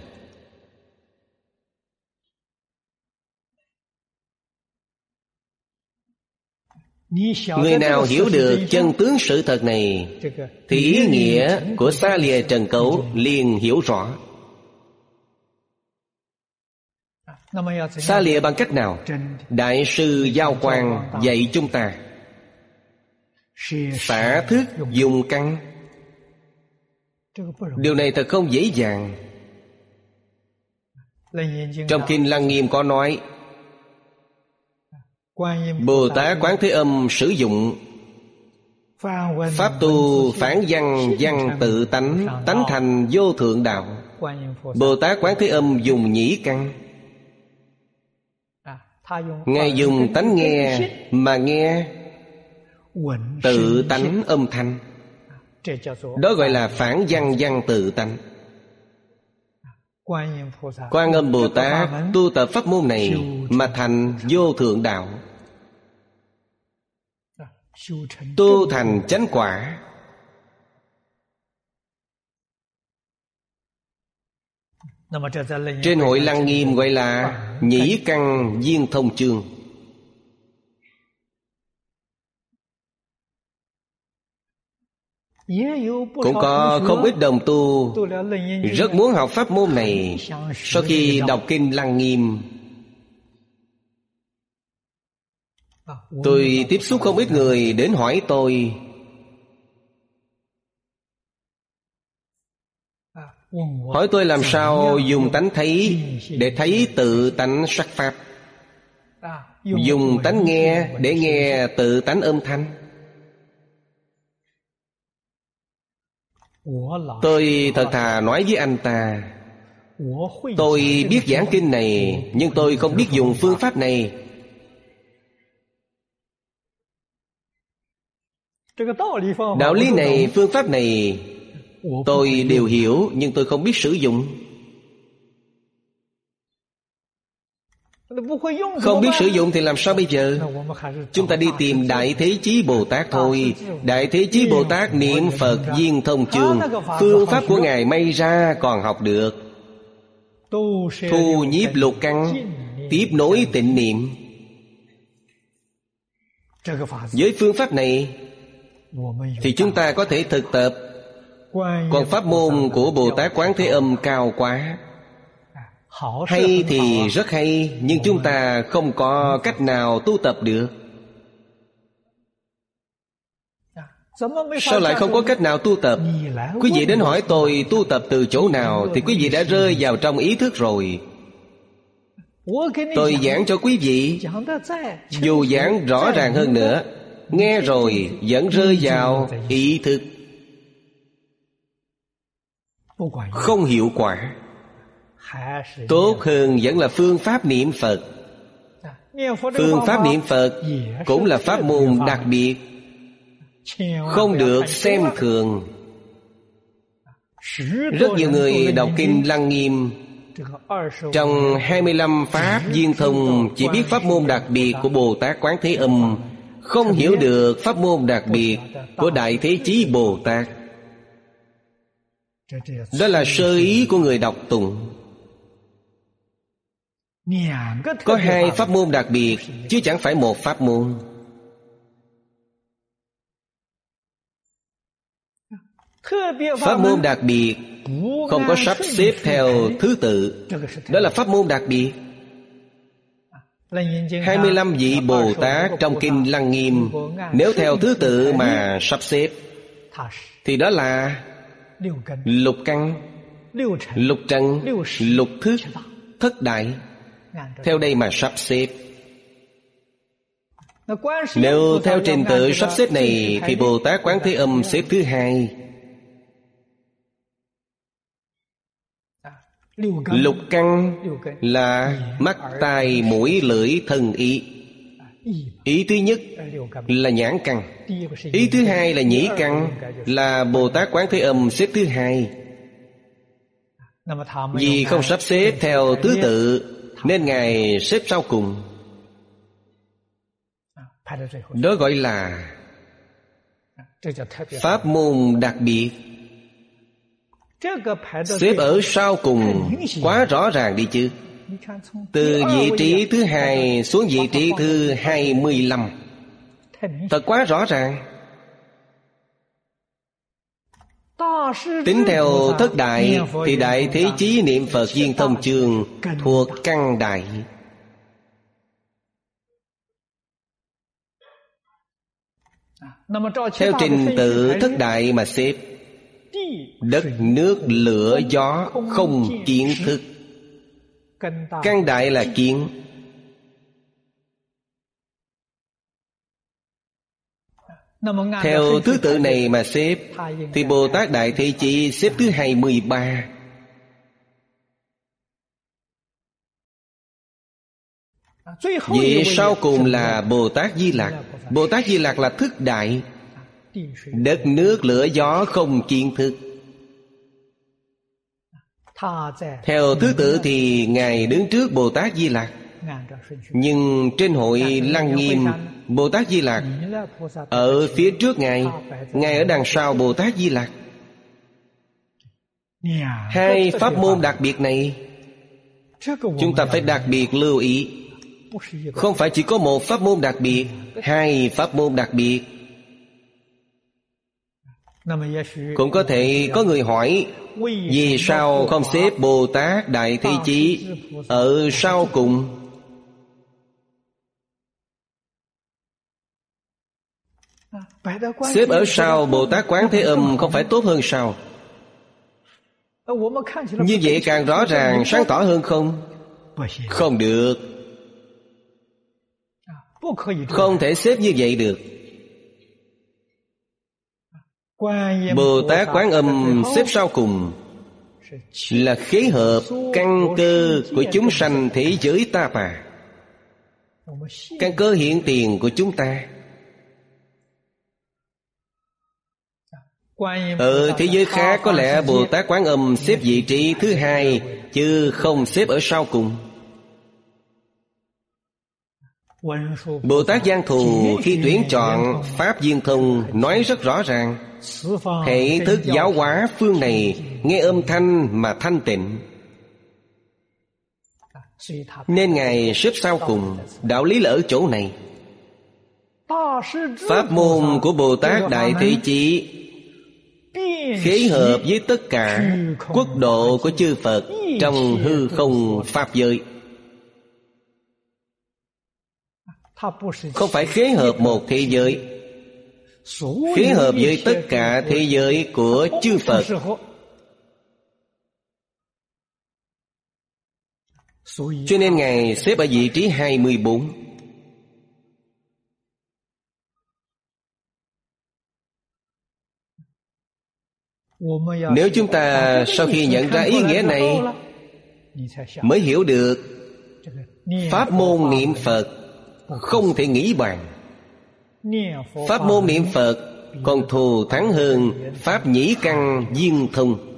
Người nào hiểu được chân tướng sự thật này thì ý nghĩa của xa lìa trần cấu liền hiểu rõ. Xa lìa bằng cách nào? Đại sư Giao Quang dạy chúng ta xả thức dùng căn. Điều này thật không dễ dàng. Trong Kinh Lăng Nghiêm có nói, Bồ Tát Quán Thế Âm sử dụng pháp tu phản văn văn tự tánh, tánh thành vô thượng đạo. Bồ Tát Quán Thế Âm dùng nhĩ căn. Ngài dùng tánh nghe mà nghe tự tánh âm thanh. Đó gọi là phản văn văn tự tánh. Quan Âm Bồ Tát tu tập pháp môn này mà thành vô thượng đạo, tu thành chánh quả. Trên hội Lăng Nghiêm gọi là nhĩ căn viên thông chương. Cũng có không ít đồng tu rất muốn học pháp môn này. Sau khi đọc Kinh Lăng Nghiêm, tôi tiếp xúc không ít người đến hỏi tôi, hỏi tôi làm sao dùng tánh thấy để thấy tự tánh sắc pháp, dùng tánh nghe để nghe tự tánh âm thanh. Tôi thật thà nói với anh ta, tôi biết giảng kinh này, nhưng tôi không biết dùng phương pháp này. Đạo lý này, phương pháp này tôi đều hiểu, nhưng tôi không biết sử dụng. Không biết sử dụng thì làm sao bây giờ? Chúng ta đi tìm Đại Thế Chí Bồ Tát thôi. Đại Thế Chí Bồ Tát niệm Phật viên thông chương, phương pháp của Ngài may ra còn học được. Thu nhiếp lục căn, tiếp nối tịnh niệm. Với phương pháp này thì chúng ta có thể thực tập. Còn pháp môn của Bồ Tát Quán Thế Âm cao quá. Hay thì rất hay, nhưng chúng ta không có cách nào tu tập được. Sao lại không có cách nào tu tập? Quý vị đến hỏi tôi tu tập từ chỗ nào thì quý vị đã rơi vào trong ý thức rồi. Tôi giảng cho quý vị, dù giảng rõ ràng hơn nữa, nghe rồi vẫn rơi vào ý thức, không hiệu quả. Tốt hơn vẫn là phương pháp niệm Phật. Phương pháp niệm Phật cũng là pháp môn đặc biệt, không được xem thường. Rất nhiều người đọc Kinh Lăng Nghiêm, trong 25 pháp viên thông chỉ biết pháp môn đặc biệt của Bồ Tát Quán Thế Âm, không hiểu được pháp môn đặc biệt của Đại Thế Chí Bồ Tát. Đó là sơ ý của người đọc tụng. Có hai pháp môn đặc biệt, chứ chẳng phải một pháp môn. Pháp môn đặc biệt không có sắp xếp theo thứ tự. Đó là pháp môn đặc biệt. 25 vị Bồ Tát trong Kinh Lăng Nghiêm, nếu theo thứ tự mà sắp xếp thì đó là lục căn, lục trần, lục thức, thất đại. Theo đây mà sắp xếp. Nếu theo trình tự sắp xếp này thì Bồ Tát Quán Thế Âm xếp thứ hai. Lục căn là mắt, tai, mũi, lưỡi, thân, ý. Ý thứ nhất là nhãn căn. Ý thứ hai là nhĩ căn, là Bồ Tát Quán Thế Âm xếp thứ hai. Vì không sắp xếp theo thứ tự nên Ngài xếp sau cùng. Đó gọi là pháp môn đặc biệt. Xếp ở sau cùng quá rõ ràng đi chứ. Từ vị trí thứ hai xuống vị trí thứ 25, thật quá rõ ràng. Tính theo thất đại thì Đại Thế Chí niệm Phật Viên Thông Chương thuộc căn đại. Theo trình tự thất đại mà xếp: đất, nước, lửa, gió, không, kiến, thức. Căn đại là kiến. Theo thứ tự này mà xếp thì Bồ Tát Đại Thế Chí xếp thứ 23. Vị sau cùng là Bồ Tát Di Lặc. Bồ Tát Di Lặc là thức đại. Đất, nước, lửa, gió, không, kiến, thức. Theo thứ tự thì Ngài đứng trước Bồ Tát Di Lặc. Nhưng trên hội Lăng Nghiêm, Bồ Tát Di Lặc ở phía trước Ngài, Ngài ở đằng sau Bồ Tát Di Lặc. Hai pháp môn đặc biệt này chúng ta phải đặc biệt lưu ý. Không phải chỉ có một pháp môn đặc biệt, hai pháp môn đặc biệt. Cũng có thể có người hỏi, vì sao không xếp Bồ Tát Đại Thế Chí ở sau cùng? Xếp ở sau Bồ Tát Quán Thế Âm không phải tốt hơn sao? Như vậy càng rõ ràng, sáng tỏ hơn không? Không được. Không thể xếp như vậy được. Bồ Tát Quán Âm xếp sau cùng là khế hợp căn cơ của chúng sanh thế giới ta bà, căn cơ hiện tiền của chúng ta. Ở thế giới khác có lẽ Bồ Tát Quán Âm xếp vị trí thứ hai, chứ không xếp ở sau cùng. Bồ Tát Giang Thù khi tuyển chọn Pháp Viên Thông nói rất rõ ràng: hệ thức giáo hóa phương này nghe âm thanh mà thanh tịnh. Nên Ngài xếp sau cùng. Đạo lý là ở chỗ này. Pháp môn của Bồ Tát Đại Thế Chí khế hợp với tất cả quốc độ của chư Phật trong hư không pháp giới. Không phải khế hợp một thế giới, khế hợp với tất cả thế giới của chư Phật. Cho nên Ngài xếp ở vị trí 24. Nếu chúng ta sau khi nhận ra ý nghĩa này mới hiểu được pháp môn niệm Phật không thể nghĩ bàn. Pháp môn niệm Phật còn thù thắng hơn Pháp nhĩ căn viên thông.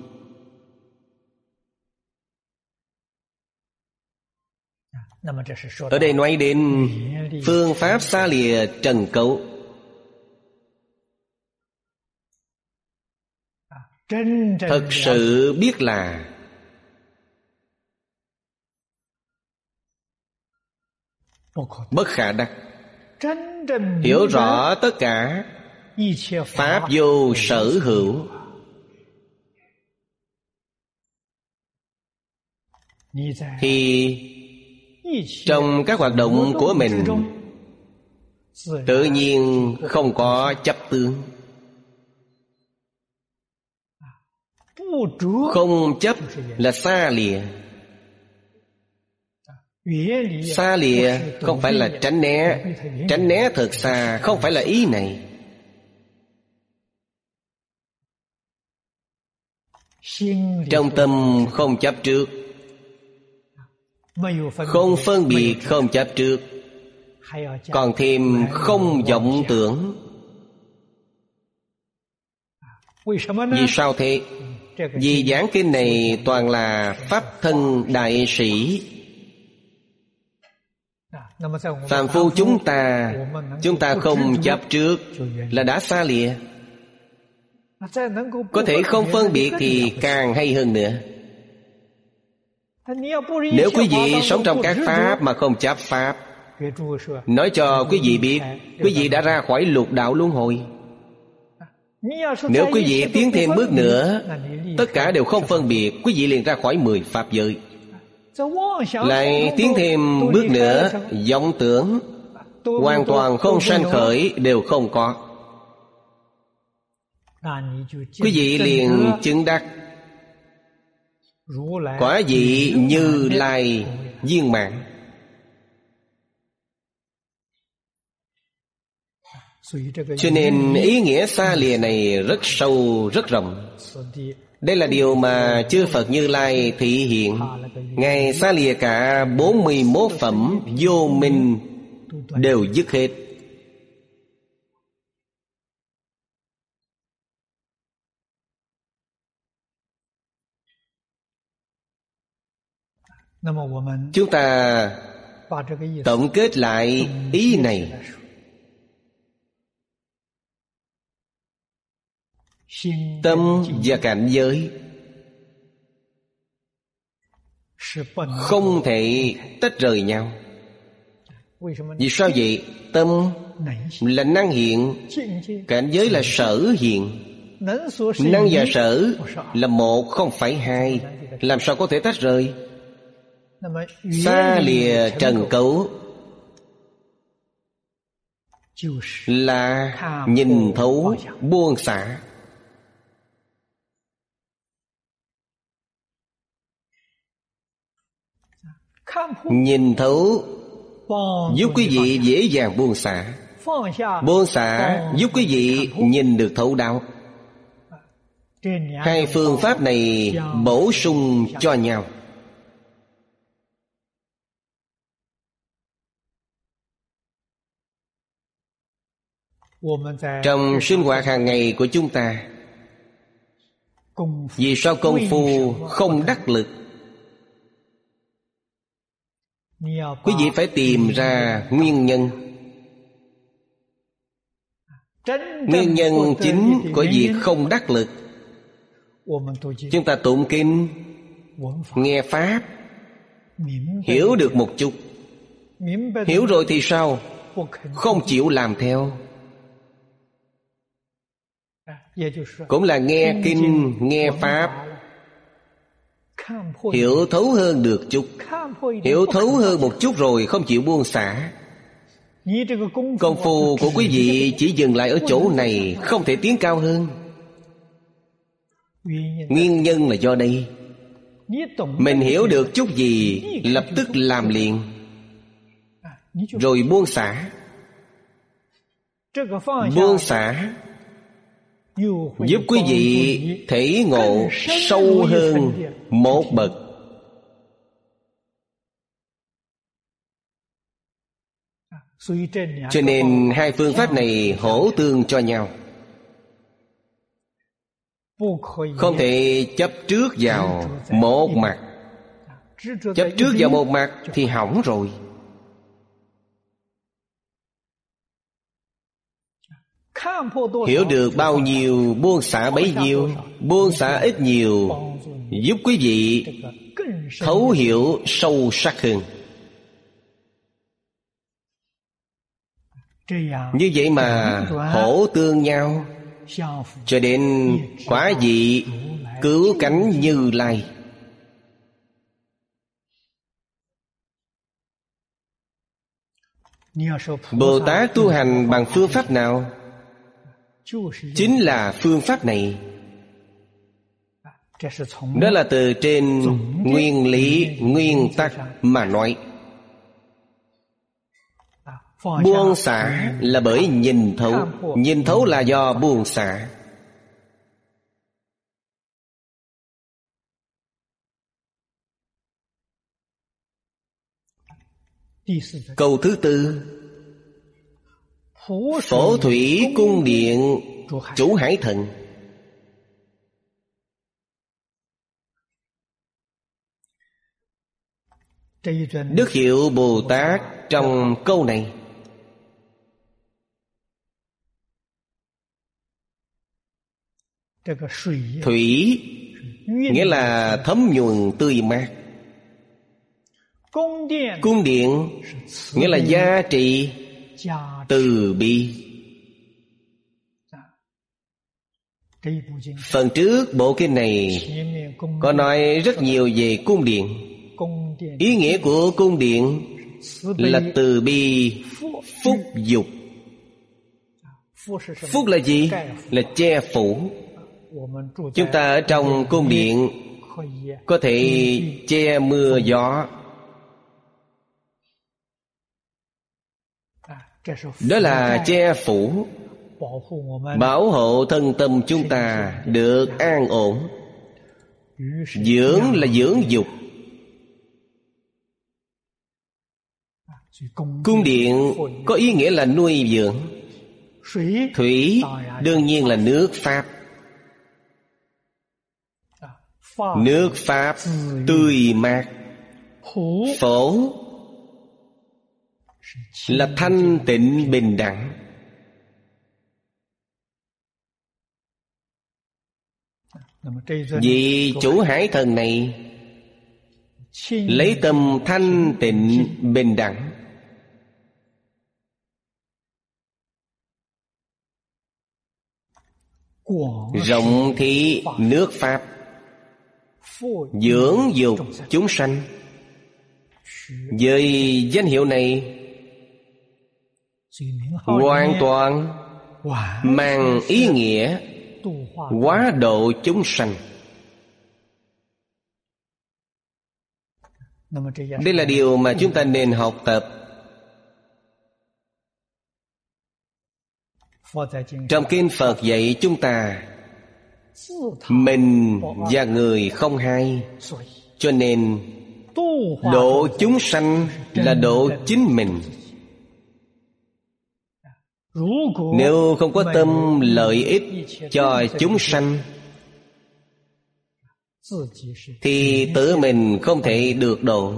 Ở đây nói đến phương pháp xa lìa trần cấu. Thật sự biết là bất khả đắc. Hiểu rõ tất cả pháp vô sở hữu, thì trong các hoạt động của mình tự nhiên không có chấp tướng. Không chấp là xa lìa. Xa lìa không phải là tránh né. Tránh né thật xa không phải là ý này. Trong tâm không chấp trước, không phân biệt không chấp trước, còn thêm không vọng tưởng. Vì sao thế? Vì giảng kinh này toàn là pháp thân đại sĩ. Phàm phu chúng ta không chấp trước là đã xa lìa. Có thể không phân biệt thì càng hay hơn nữa. Nếu quý vị sống trong các pháp mà không chấp pháp, nói cho quý vị biết, quý vị đã ra khỏi lục đạo luân hồi. Nếu quý vị tiến thêm bước nữa, tất cả đều không phân biệt, quý vị liền ra khỏi 10 pháp giới. Lại tiến thêm bước nữa, vọng tưởng hoàn toàn không sanh khởi, đều không có. Quý vị liền chứng đắc quả vị Như Lai viên mãn. Cho nên ý nghĩa xa lìa này rất sâu, rất rộng. Đây là điều mà chư Phật Như Lai thị hiện. Ngài xa lìa cả 41 phẩm vô minh đều dứt hết. Chúng ta tổng kết lại ý này. Tâm và cảnh giới không thể tách rời nhau. Vì sao vậy? Tâm là năng hiện, cảnh giới là sở hiện. Năng và sở là một, không phải hai. Làm sao có thể tách rời? Xa lìa trần cấu là nhìn thấu buông xả. Nhìn thấu giúp quý vị dễ dàng buông xả. Buông xả giúp quý vị nhìn được thấu đạo. Hai phương pháp này bổ sung cho nhau. Trong sinh hoạt hàng ngày của chúng ta, vì sao công phu không đắc lực? Quý vị phải tìm ra nguyên nhân. Nguyên nhân chính của việc không đắc lực. Chúng ta tụng kinh, nghe pháp, hiểu được một chút. Hiểu rồi thì sao? Không chịu làm theo. Cũng là nghe kinh, nghe pháp, hiểu thấu hơn được chút. Hiểu thấu hơn một chút rồi không chịu buông xả. Công phu của quý vị chỉ dừng lại ở chỗ này, không thể tiến cao hơn. Nguyên nhân là do đây. Mình hiểu được chút gì, lập tức làm liền, rồi buông xả. Buông xả giúp quý vị thể ngộ sâu hơn một bậc. Cho nên hai phương pháp này hỗ tương cho nhau. Không thể chấp trước vào một mặt. Chấp trước vào một mặt thì hỏng rồi. Hiểu được bao nhiêu buông xả bấy nhiêu. Buông xả ít nhiều giúp quý vị thấu hiểu sâu sắc hơn. Như vậy mà hỗ tương nhau, cho đến quả vị cứu cánh Như Lai. Bồ Tát tu hành bằng phương pháp nào? Chính là phương pháp này. Đó là từ trên nguyên lý, nguyên tắc mà nói. Buông xả là bởi nhìn thấu. Nhìn thấu là do buông xả. Câu thứ tư, Phổ thủy cung điện chủ Hải Thần. Đức Hiệu Bồ Tát trong câu này thủy nghĩa là thấm nhuần tươi mát. Cung điện nghĩa là giá trị từ bi. Phần trước bộ kinh này có nói rất nhiều về cung điện. Ý nghĩa của cung điện là từ bi phúc dục. Phúc là gì? Là che phủ. Chúng ta ở trong cung điện có thể che mưa gió. Đó là che phủ, bảo hộ thân tâm chúng ta được an ổn. Dưỡng là dưỡng dục. Cung điện có ý nghĩa là nuôi dưỡng. Thủy đương nhiên là nước Pháp. Nước Pháp tươi mát. Phổ là thanh tịnh bình đẳng. Vì chủ Hải Thần này lấy tâm thanh tịnh bình đẳng, rộng thị nước Pháp, dưỡng dục chúng sanh. Với danh hiệu này hoàn toàn mang ý nghĩa hóa độ chúng sanh. Đây là điều mà chúng ta nên học tập. Trong kinh Phật dạy chúng ta mình và người không hai, cho nên độ chúng sanh là độ chính mình. Nếu không có tâm lợi ích cho chúng sanh thì tự mình không thể được độ.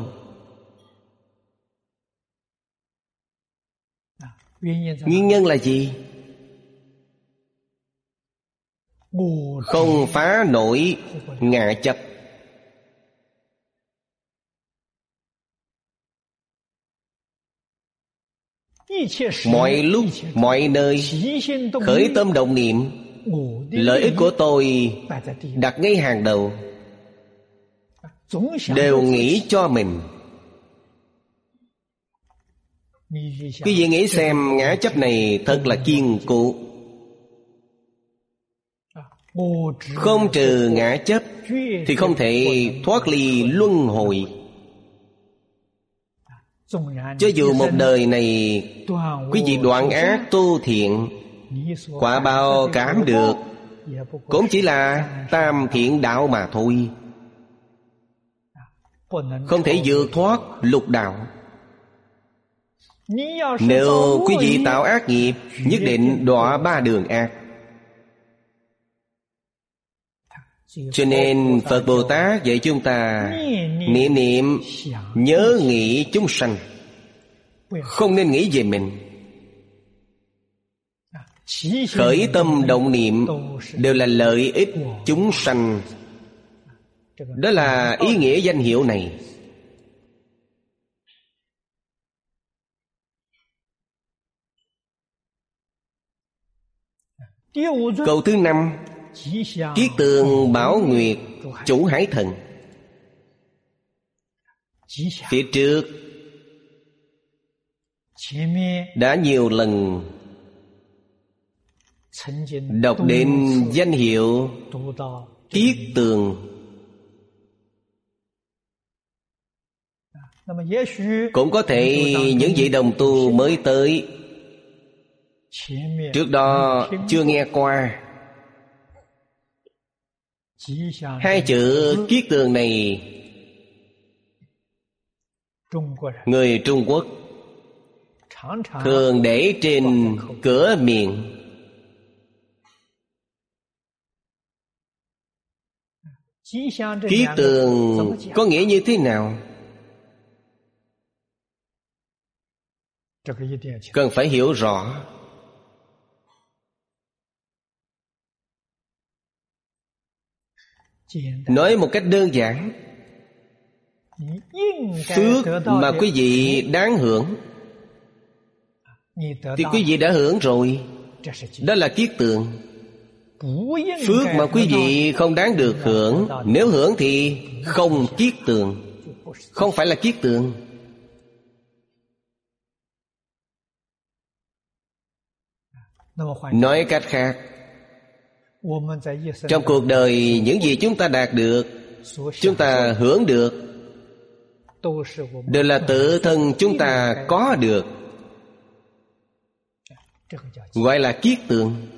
Nguyên nhân là gì? Không phá nổi ngã chấp. Mọi lúc, mọi nơi khởi tâm động niệm, lợi ích của tôi đặt ngay hàng đầu, đều nghĩ cho mình. Quý vị nghĩ xem, ngã chấp này thật là kiên cố. Không trừ ngã chấp thì không thể thoát ly luân hồi. Cho dù một đời này quý vị đoạn ác tu thiện, quả báo cảm được cũng chỉ là tam thiện đạo mà thôi, không thể vượt thoát lục đạo. Nếu quý vị tạo ác nghiệp, nhất định đọa ba đường ác. Cho nên Phật Bồ Tát dạy chúng ta niệm niệm nhớ nghĩ chúng sanh, không nên nghĩ về mình. Khởi tâm động niệm đều là lợi ích chúng sanh. Đó là ý nghĩa danh hiệu này. Câu thứ 5, Kiết Tường Bảo Nguyệt chủ Hải Thần. Phía trước đã nhiều lần đọc đến danh hiệu Kiết Tường. Cũng có thể những vị đồng tu mới tới trước đó chưa nghe qua. Hai chữ Kiết Tường này người Trung Quốc thường để trên cửa miệng. Ký tường có nghĩa như thế nào? Cần phải hiểu rõ. Nói một cách đơn giản, phước mà quý vị đáng hưởng thì quý vị đã hưởng rồi, đó là kiết tường. Phước mà quý vị không đáng được hưởng, nếu hưởng thì không kiết tường, không phải là kiết tường. Nói cách khác, trong cuộc đời những gì chúng ta đạt được, chúng ta hưởng được, đều là tự thân chúng ta có được, gọi là kiết tường.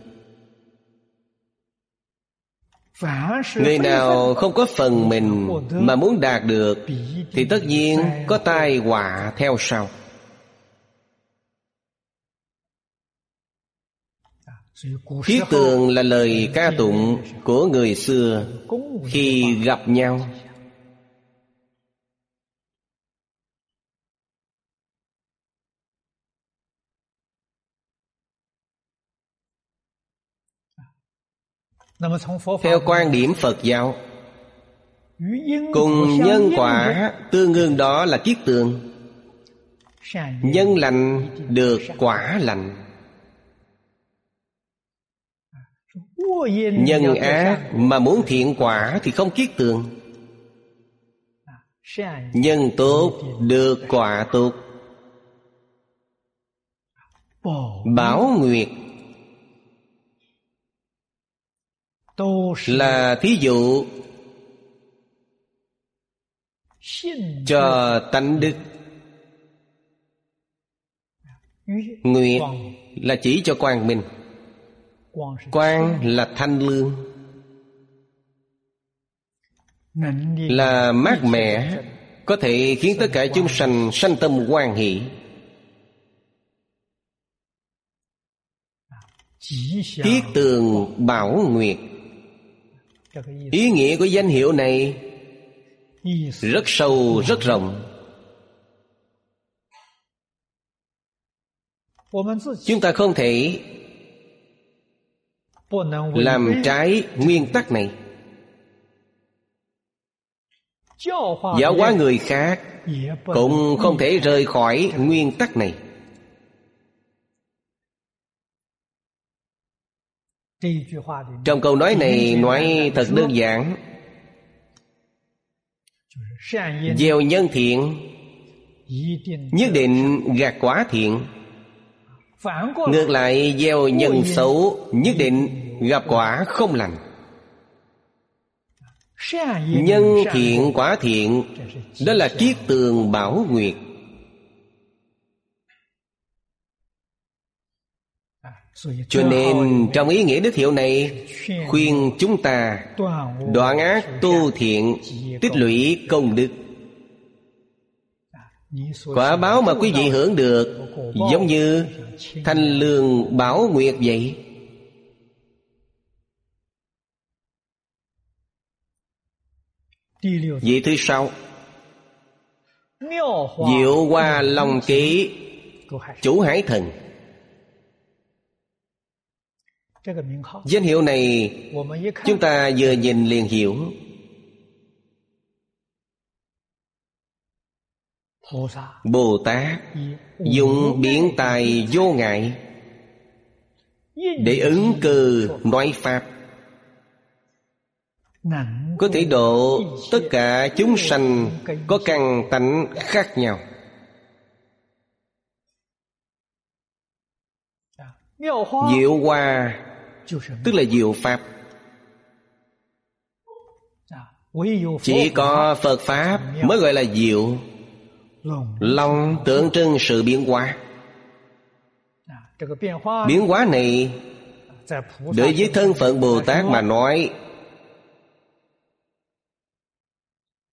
Người nào không có phần mình mà muốn đạt được thì tất nhiên có tai họa theo sau. Kiết tường là lời ca tụng của người xưa khi gặp nhau. Theo quan điểm Phật giáo, cùng nhân quả tương ương đó là kiết tường. Nhân lành được quả lành, nhân ác mà muốn thiện quả thì không kiết tường. Nhân tốt được quả tốt. Bảo nguyệt là thí dụ cho tánh đức. Nguyệt là chỉ cho quang minh. Quang là thanh lương, là mát mẻ, có thể khiến tất cả chúng sanh sanh tâm hoan hỷ. Kiết tường bảo nguyệt, ý nghĩa của danh hiệu này rất sâu, rất rộng. Chúng ta không thể làm trái nguyên tắc này. Giáo hóa người khác cũng không thể rời khỏi nguyên tắc này. Trong câu nói này nói thật đơn giản: gieo nhân thiện nhất định gặt quả thiện, ngược lại gieo nhân xấu nhất định gặp quả không lành. Nhân thiện quả thiện, đó là kiết tường bảo nguyệt. Cho nên trong ý nghĩa đức hiệu này khuyên chúng ta đoạn ác tu thiện, tích lũy công đức. Quả báo mà quý vị hưởng được giống như thanh lương bảo nguyệt vậy. Vị thứ sáu, diệu hoa long ký chủ hải thần. Danh hiệu này chúng ta vừa nhìn liền hiểu. Bồ Tát dùng biện tài vô ngại để ứng cư nói pháp, có thể độ tất cả chúng sanh có căn tánh khác nhau. Diệu hoa tức là diệu pháp. Chỉ có Phật Pháp mới gọi là diệu. Long tượng trưng sự biến hóa. Biến hóa này đối với thân phận Bồ Tát mà nói,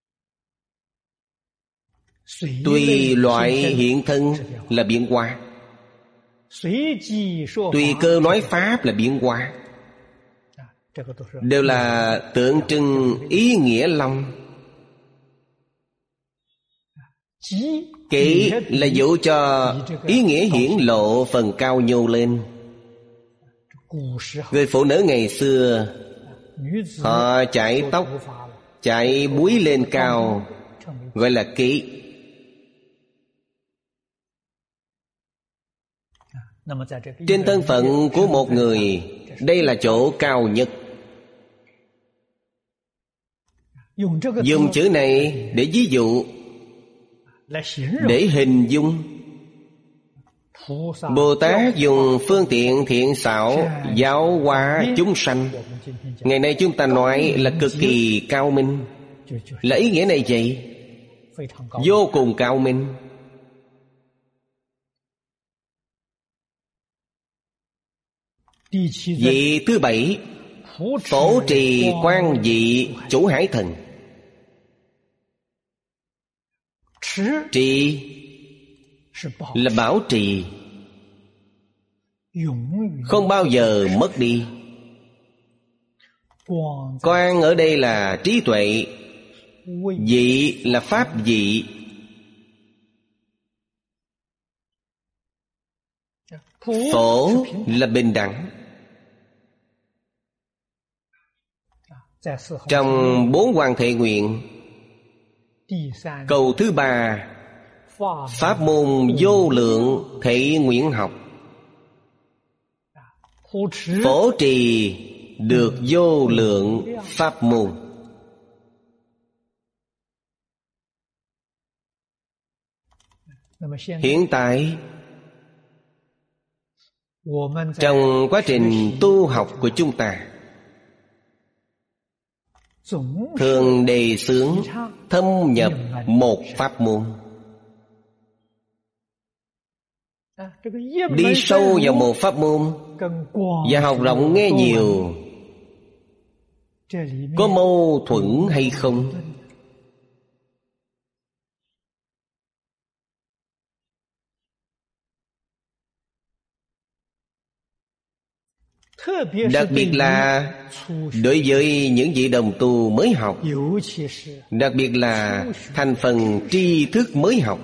tùy loại hiện thân là biến hóa. Tùy cơ nói pháp là biến hóa, đều là tượng trưng ý nghĩa long. Kỹ là dụ cho ý nghĩa hiển lộ phần cao nhô lên. Người phụ nữ ngày xưa, họ chải tóc, chải búi lên cao, gọi là kỹ. Trên thân phận của một người, đây là chỗ cao nhất. Dùng chữ này để ví dụ, để hình dung. Bồ Tát dùng phương tiện thiện xảo giáo hóa chúng sanh. Ngày nay chúng ta nói là cực kỳ cao minh, là ý nghĩa này vậy, vô cùng cao minh. Vị thứ bảy, phổ trì quan vị chủ hải thần. Trì là bảo trì, không bao giờ mất đi. Quan ở đây là trí tuệ, vị là pháp vị. Phổ là bình đẳng. Trong 4 Hoàng Thệ Nguyện, câu thứ 3, pháp môn vô lượng thể nguyện học. Phổ trì được vô lượng pháp môn. Hiện tại, trong quá trình tu học của chúng ta, thường đề xướng thâm nhập một pháp môn. Đi sâu vào một pháp môn và học rộng nghe nhiều, có mâu thuẫn hay không? Đặc biệt là đối với những vị đồng tu mới học, đặc biệt là thành phần tri thức mới học.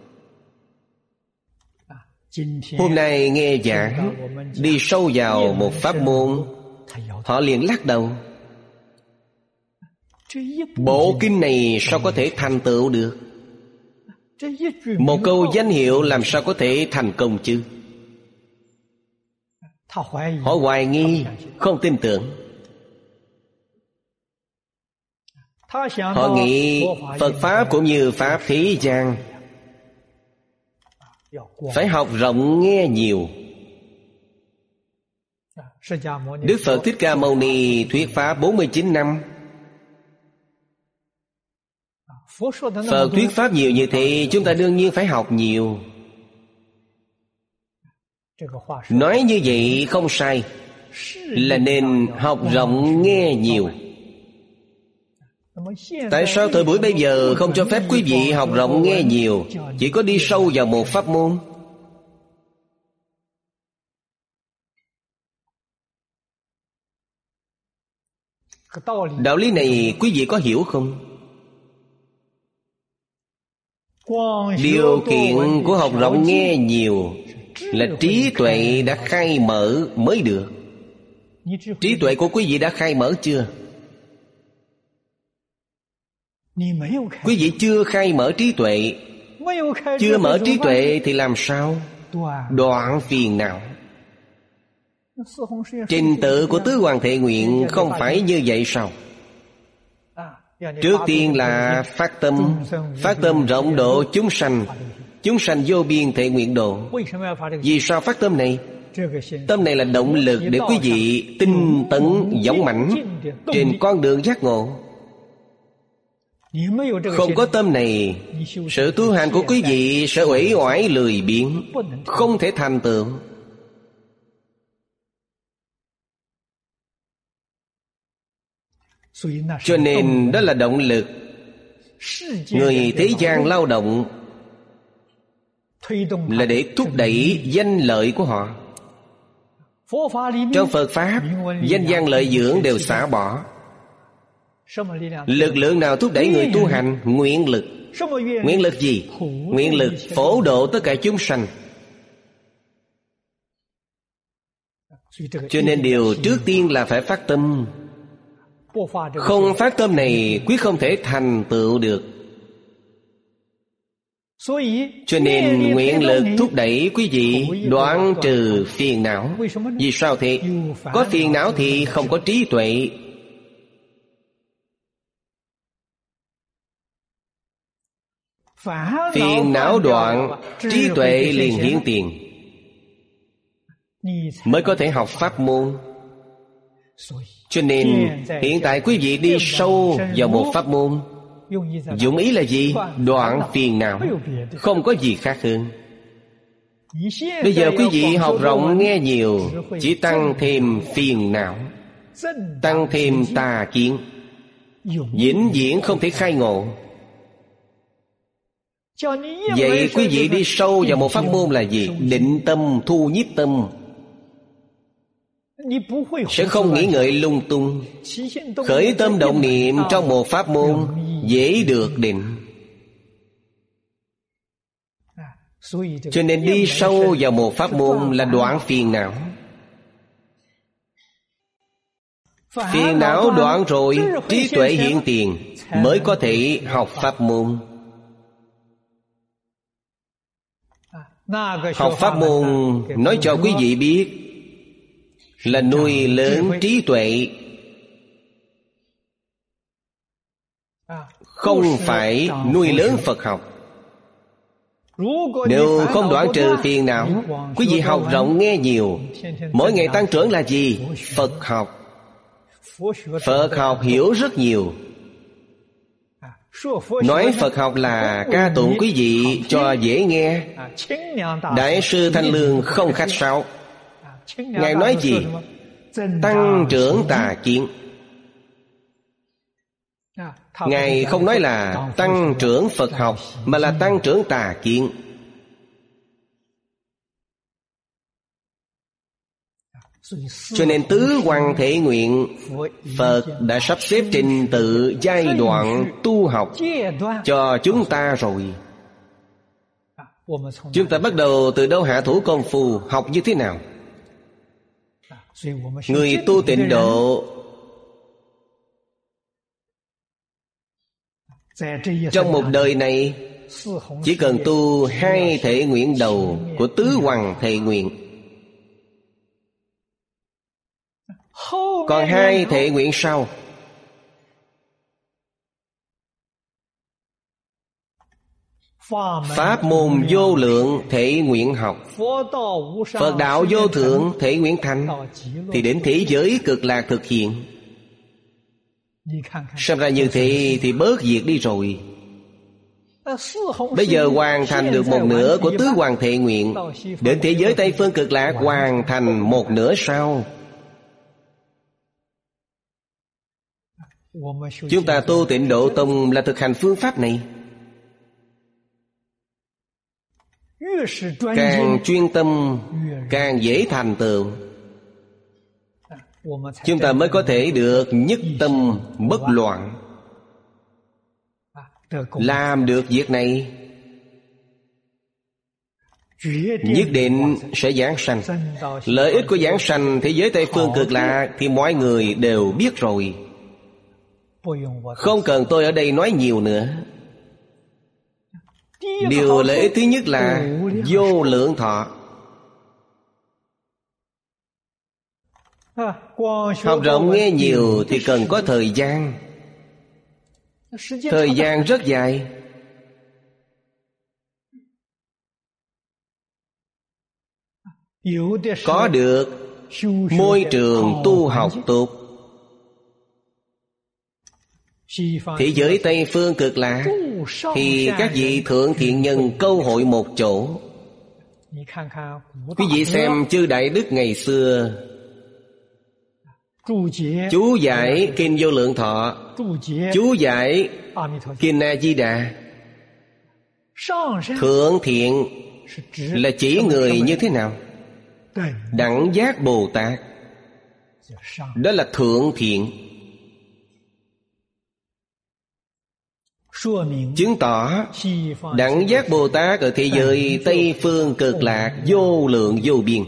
Hôm nay nghe giảng đi sâu vào một pháp môn, họ liền lắc đầu. Bộ kinh này sao có thể thành tựu được? Một câu danh hiệu làm sao có thể thành công chứ? Họ hoài nghi, không tin tưởng. Họ nghĩ Phật Pháp cũng như Pháp thế gian, phải học rộng nghe nhiều. Đức Phật Thích Ca Mâu Ni thuyết Pháp 49 năm. Phật thuyết Pháp nhiều như thế, chúng ta đương nhiên phải học nhiều. Nói như vậy không sai, là nên học rộng nghe nhiều. Tại sao thời buổi bây giờ không cho phép quý vị học rộng nghe nhiều, chỉ có đi sâu vào một pháp môn? Đạo lý này quý vị có hiểu không? Điều kiện của học rộng nghe nhiều là trí tuệ đã khai mở mới được. Trí tuệ của quý vị đã khai mở chưa? Quý vị chưa khai mở trí tuệ. Chưa mở trí tuệ thì làm sao đoạn phiền não? Trình tự của Tứ Hoàng Thệ Nguyện không phải như vậy sao? Trước tiên là phát tâm rộng độ chúng sanh. Chúng sanh vô biên thệ nguyện độ. Vì sao phát tâm này? Tâm này là động lực để quý vị tinh tấn dũng mãnh trên con đường giác ngộ. Không có tâm này, sự tu hành của quý vị sẽ uể oải lười biếng, không thể thành tựu. Cho nên đó là động lực. Người thế gian lao động là để thúc đẩy danh lợi của họ. Trong Phật Pháp, danh văn lợi dưỡng đều xả bỏ. Lực lượng nào thúc đẩy người tu hành? Nguyện lực. Nguyện lực gì? Nguyện lực phổ độ tất cả chúng sanh. Cho nên điều trước tiên là phải phát tâm. Không phát tâm này quyết không thể thành tựu được. Cho nên nguyện lực thúc đẩy quý vị đoạn trừ phiền não. Vì sao thế? Có phiền não thì không có trí tuệ. Phiền não đoạn, trí tuệ liền hiển tiền, mới có thể học pháp môn. Cho nên hiện tại quý vị đi sâu vào một pháp môn, dụng ý là gì? Đoạn phiền não, không có gì khác hơn. Bây giờ quý vị học rộng nghe nhiều, chỉ tăng thêm phiền não, tăng thêm tà kiến, vĩnh viễn không thể khai ngộ. Vậy quý vị đi sâu vào một pháp môn là gì? Định tâm, thu nhiếp tâm, sẽ không nghĩ ngợi lung tung. Khởi tâm động niệm trong một pháp môn dễ được định. Cho nên đi sâu vào một pháp môn là đoạn phiền não. Phiền não đoạn rồi, trí tuệ hiện tiền, mới có thể học pháp môn. Học pháp môn nói cho quý vị biết là nuôi lớn trí tuệ, không phải nuôi lớn Phật học. Nếu không đoạn trừ phiền não, quý vị học rộng nghe nhiều, mỗi ngày tăng trưởng là gì? Phật học. Phật học hiểu rất nhiều. Nói Phật học là ca tụng quý vị cho dễ nghe. Đại sư Thanh Lương không khách sáo. Ngài nói gì? Tăng trưởng tà kiến. Ngài không nói là tăng trưởng Phật học, mà là tăng trưởng tà kiến. Cho nên tứ hoằng thể nguyện, Phật đã sắp xếp trình tự giai đoạn tu học cho chúng ta rồi. Chúng ta bắt đầu từ đâu hạ thủ công phu, học như thế nào? Người tu tịnh độ trong một đời này chỉ cần tu 2 thể nguyện đầu của tứ hoằng thể nguyện. Còn 2 thể nguyện sau, pháp môn vô lượng thể nguyện học, Phật đạo vô thượng thể nguyện thành, thì đến thế giới cực lạc thực hiện. Xem ra như thế thì bớt việc đi rồi. Bây giờ hoàn thành được 1/2 của tứ hoằng thể nguyện, đến thế giới Tây Phương cực lạc hoàn thành 1/2 sau. Chúng ta tu Tịnh Độ Tông là thực hành phương pháp này. Càng chuyên tâm, càng dễ thành tựu. Chúng ta mới có thể được nhất tâm bất loạn. Làm được việc này, nhất định sẽ giảng sanh. Lợi ích của giảng sanh thế giới Tây Phương cực lạc thì mọi người đều biết rồi, không cần tôi ở đây nói nhiều nữa. Điều lợi ích thứ nhất là vô lượng thọ. Học rộng nghe nhiều thì cần có thời gian. Thời gian rất dài. Có được môi trường tu học tốt. Thế giới Tây Phương cực lạc thì các vị thượng thiện nhân câu hội một chỗ. Quý vị xem chư Đại Đức ngày xưa chú giải Kinh Vô Lượng Thọ, chú giải Kinh A Di Đà, thượng thiện là chỉ người như thế nào? Đẳng giác Bồ Tát. Đó là thượng thiện. Chứng tỏ đẳng giác Bồ Tát ở thế giới Tây Phương Cực Lạc vô lượng vô biên,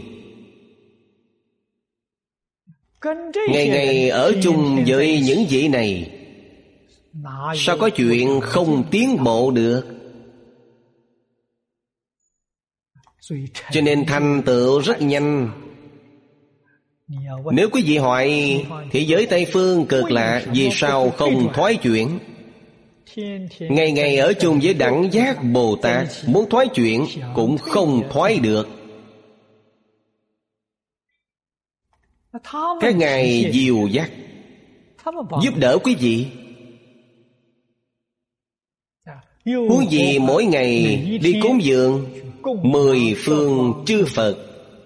ngày ngày ở chung với những vị này, sao có chuyện không tiến bộ được? Cho nên thành tựu rất nhanh. Nếu quý vị hỏi thế giới Tây Phương Cực Lạc vì sao không thoái chuyển, ngày ngày ở chung với đẳng giác Bồ Tát, muốn thoái chuyển cũng không thoái được. Các ngài dìu dắt, giúp đỡ quý vị. Huống gì mỗi ngày đi cúng dường 10 phương chư Phật.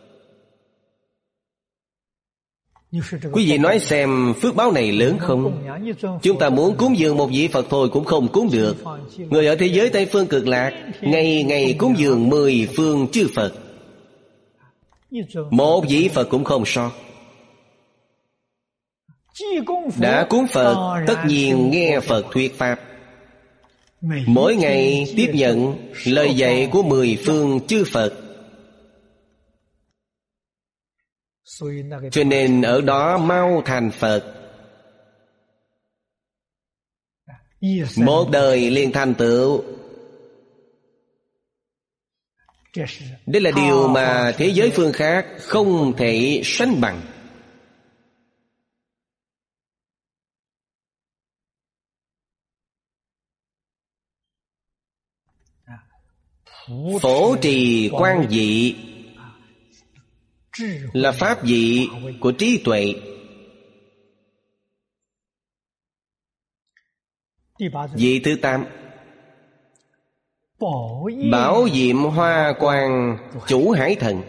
Quý vị nói xem phước báo này lớn không? Chúng ta muốn cúng dường một vị Phật thôi cũng không cúng được. Người ở thế giới Tây Phương Cực Lạc ngày ngày cúng dường 10 phương chư Phật, một vị Phật cũng không sót. Đã cúng Phật tất nhiên nghe Phật thuyết Pháp, mỗi ngày tiếp nhận lời dạy của 10 phương chư Phật. Cho nên ở đó mau thành Phật, một đời liền thành tựu. Đây là điều mà thế giới phương khác không thể sánh bằng. Phổ trì quan vị là pháp vị của trí tuệ. Vị thứ 8, bảo diệm hoa quang chủ hải thần.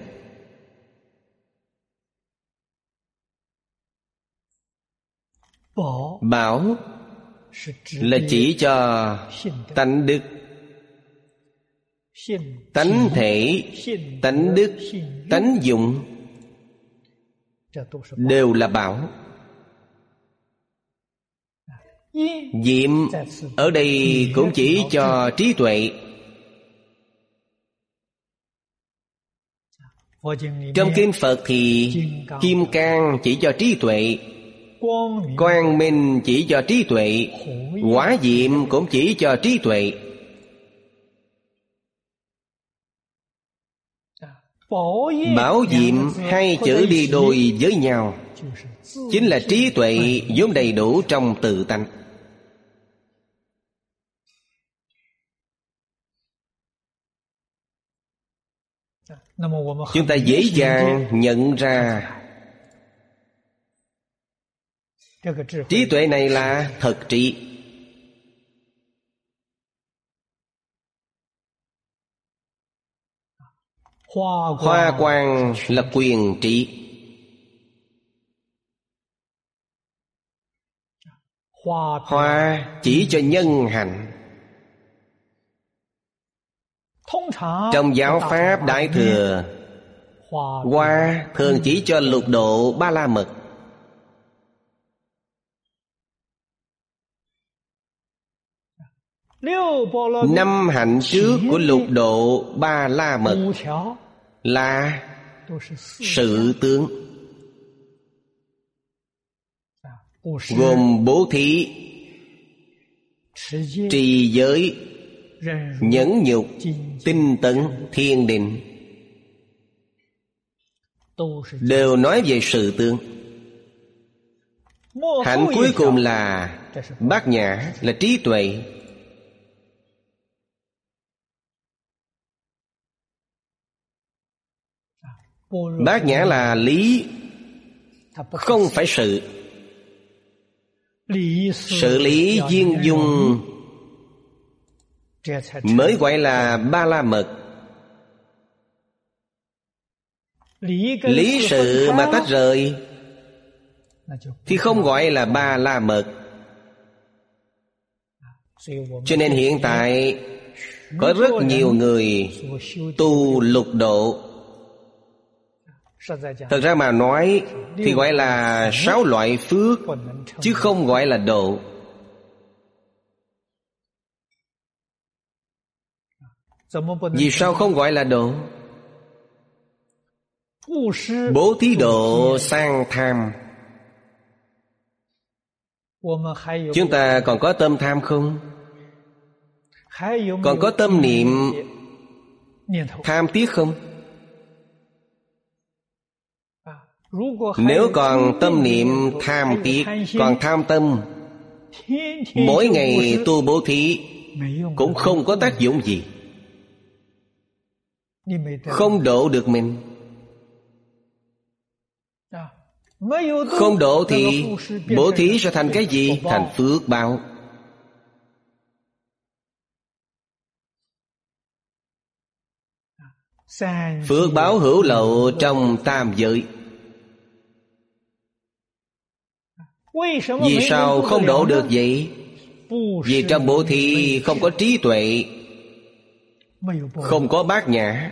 Bảo là chỉ cho tánh đức, tánh thể, tánh đức, tánh dụng, đều là bảo. Diệm ở đây cũng chỉ cho trí tuệ. Trong kinh Phật thì kim cang chỉ cho trí tuệ, quang minh chỉ cho trí tuệ, hỏa diệm cũng chỉ cho trí tuệ. Bảo diệm hai chữ đi đôi với nhau, chính là trí tuệ vốn đầy đủ trong tự tánh. Chúng ta dễ dàng nhận ra trí tuệ này là thật trị. Hoa quang là quyền trị. Hoa chỉ cho nhân hạnh. Trong giáo pháp Đại Thừa, hoa thường chỉ cho lục độ Ba La Mật. Năm hạnh trước của lục độ Ba La Mật là sự tướng, gồm bố thí, trì giới, nhẫn nhục, tinh tấn, thiền định, đều nói về sự tướng. Hạnh cuối cùng là bát nhã, là trí tuệ. Bát nhã là lý, không phải sự. Sự lý viên dung mới gọi là Ba La Mật. Lý sự mà tách rời thì không gọi là Ba La Mật. Cho nên hiện tại có rất nhiều người tu lục độ. Thật ra mà nói thì gọi là 6 loại phước, chứ không gọi là độ. Vì sao không gọi là độ? Bố thí độ sang tham. Chúng ta còn có tâm tham không? Còn có tâm niệm tham tiếc không? Nếu còn tâm niệm tham tiếc, còn tham tâm, mỗi ngày tu bố thí cũng không có tác dụng gì, không độ được mình. Không độ thì bố thí sẽ thành cái gì? Thành phước báo. Phước báo hữu lậu trong tam giới. Vì sao không độ được vậy? Vì trong bố thí không có trí tuệ, không có bát nhã.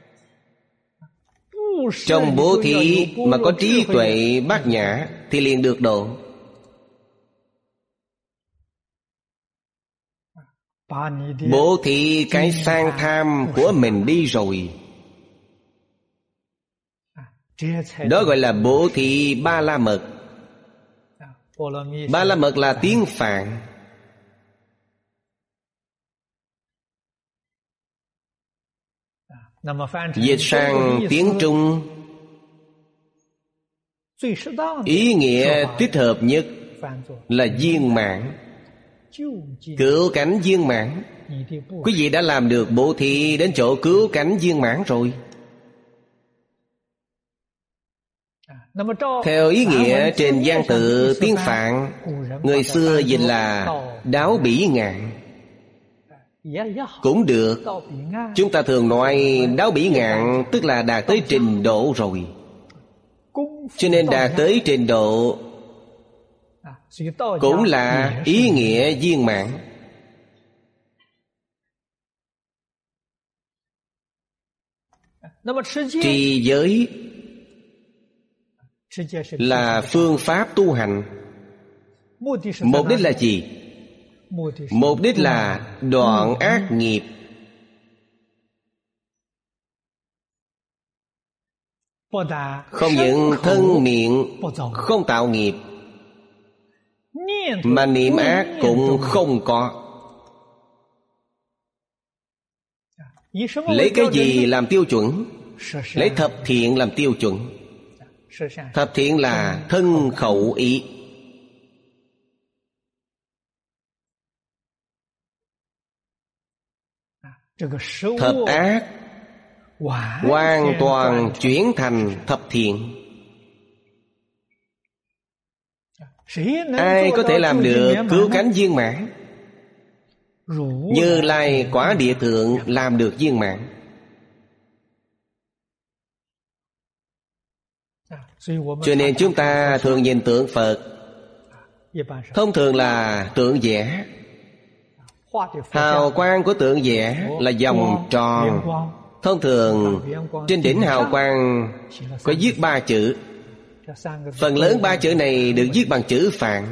Trong bố thí mà có trí tuệ bát nhã thì liền được độ. Bố thí cái sang tham của mình đi rồi, đó gọi là bố thí ba la mật. Ba la mật là tiếng Phạn. Dịch sang tiếng Trung, ý nghĩa thích hợp nhất là viên mãn, cứu cánh viên mãn. Quý vị đã làm được bố thí đến chỗ cứu cánh viên mãn rồi. Theo ý nghĩa trên văn tự tiếng Phạn, người xưa dịch là đáo bỉ ngạn. Cũng được. Chúng ta thường nói đáo bỉ ngạn tức là đạt tới trình độ rồi. Cho nên đạt tới trình độ cũng là ý nghĩa viên mãn. Trì giới là phương pháp tu hành. Mục đích là gì? Mục đích là đoạn ác nghiệp. Không những thân miệng không tạo nghiệp, mà niệm ác cũng không có. Lấy cái gì làm tiêu chuẩn? Lấy thập thiện làm tiêu chuẩn. Thập thiện là thân khẩu ý. Thập ác hoàn toàn chuyển thành thập thiện. Ai có thể làm được cứu cánh viên mãn? Như Lai Quả Địa Thượng làm được viên mãn. Cho nên chúng ta thường nhìn tượng Phật, thông thường là tượng vẽ. Hào quang của tượng vẽ là vòng tròn. Thông thường trên đỉnh hào quang có viết 3 chữ. Phần lớn 3 chữ này được viết bằng chữ Phạn.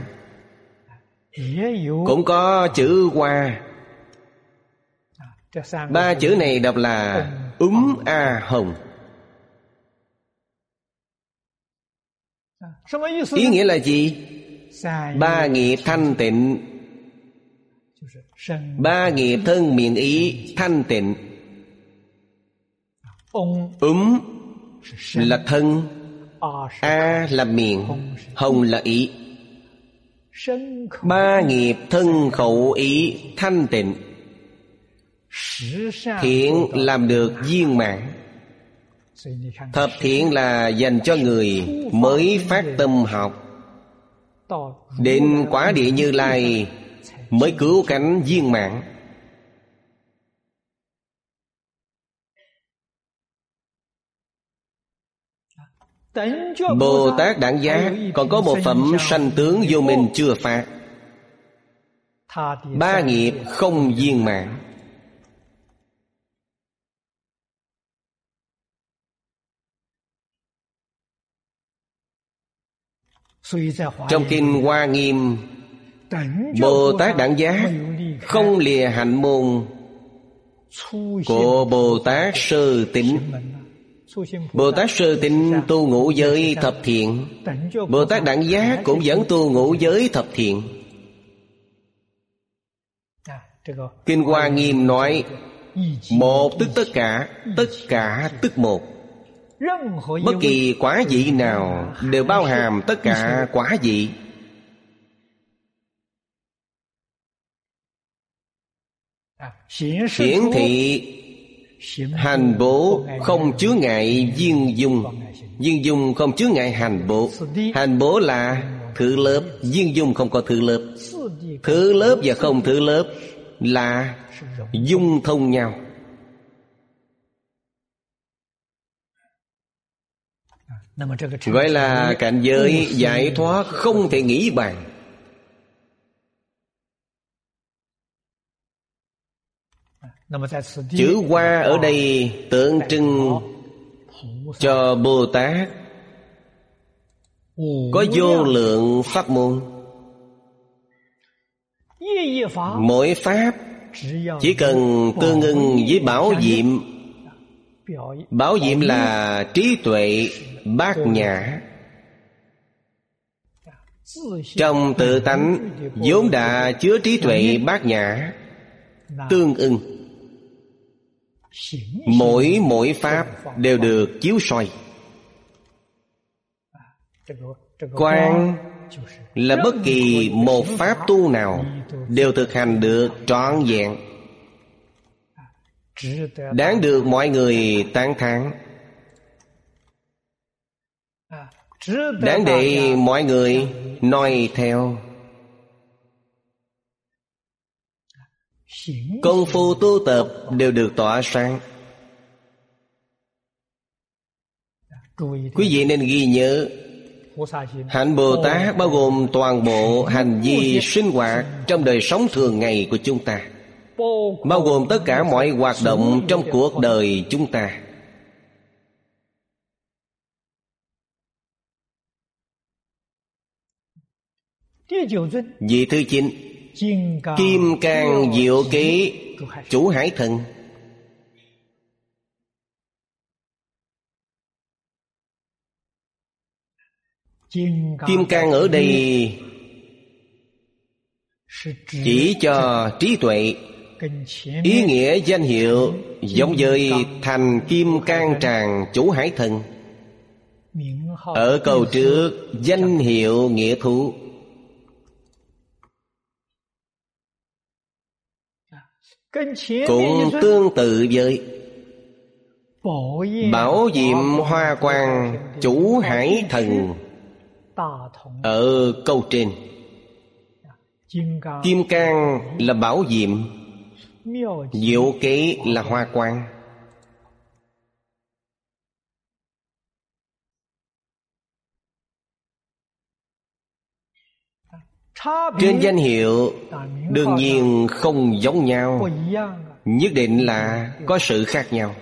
Cũng có chữ Hoa. 3 chữ này đọc là A Hồng. Ý nghĩa là gì? 3 nghiệp thanh tịnh. 3 nghiệp thân miệng ý thanh tịnh. Là thân, A là miệng, Hồng là ý. 3 nghiệp thân khẩu ý thanh tịnh, thiện làm được viên mãn. Thập thiện là dành cho người mới phát tâm học. Đến Quả Địa Như Lai mới cứu cánh viên mãn. Bồ Tát Đẳng Giác còn có một phẩm sanh tướng vô minh chưa phát. 3 nghiệp không viên mãn. Trong Kinh Hoa Nghiêm, Bồ Tát Đẳng Giác không lìa hạnh môn của Bồ Tát Sơ Tín. Bồ Tát Sơ Tín tu ngũ giới thập thiện, Bồ Tát Đẳng Giác cũng vẫn tu ngũ giới thập thiện. Kinh Hoa Nghiêm nói một tức tất cả tức một. Bất kỳ quả vị nào đều bao hàm tất cả quả vị. Hiển thị hành bố không chướng ngại viên dung. Viên dung không chướng ngại hành bố. Hành bố là thứ lớp, viên dung không có thứ lớp. Thứ lớp và không thứ lớp là dung thông nhau. Gọi là cảnh giới giải thoát không thể nghĩ bàn. Chữ Hoa ở đây tượng trưng cho Bồ Tát có vô lượng pháp môn. Mỗi pháp chỉ cần tương ưng với bảo diệm. Bảo diệm là trí tuệ bát nhã. Trong tự tánh vốn đã chứa trí tuệ bát nhã, tương ưng. Mỗi pháp đều được chiếu soi. Quang là bất kỳ một pháp tu nào đều thực hành được trọn vẹn, đáng được mọi người tán thán, đáng để mọi người noi theo. Công phu tu tập đều được tỏa sáng. Quý vị nên ghi nhớ, hạnh Bồ Tát bao gồm toàn bộ hành vi sinh hoạt trong đời sống thường ngày của chúng ta, bao gồm tất cả mọi hoạt động trong cuộc đời chúng ta. Vị thứ 9, Kim Cang Diệu Kế Chủ Hải Thần. Kim cang ở đây chỉ cho trí tuệ. Ý nghĩa danh hiệu giống với thành Kim Cang Tràng Chủ Hải Thần. Ở câu trước danh hiệu nghĩa thú. Cũng tương tự với Bảo Diệm Hoa Quang Chủ Hải Thần ở câu trên. Kim cang là bảo diệm, diệu kế là hoa quang. Trên danh hiệu đương nhiên không giống nhau, nhất định là có sự khác nhau.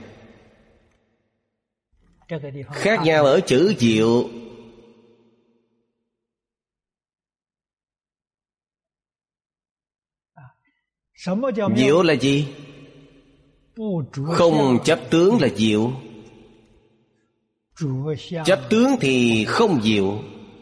Khác nhau ở chữ diệu. Diệu là gì? Không chấp tướng là diệu. Chấp tướng thì không diệu.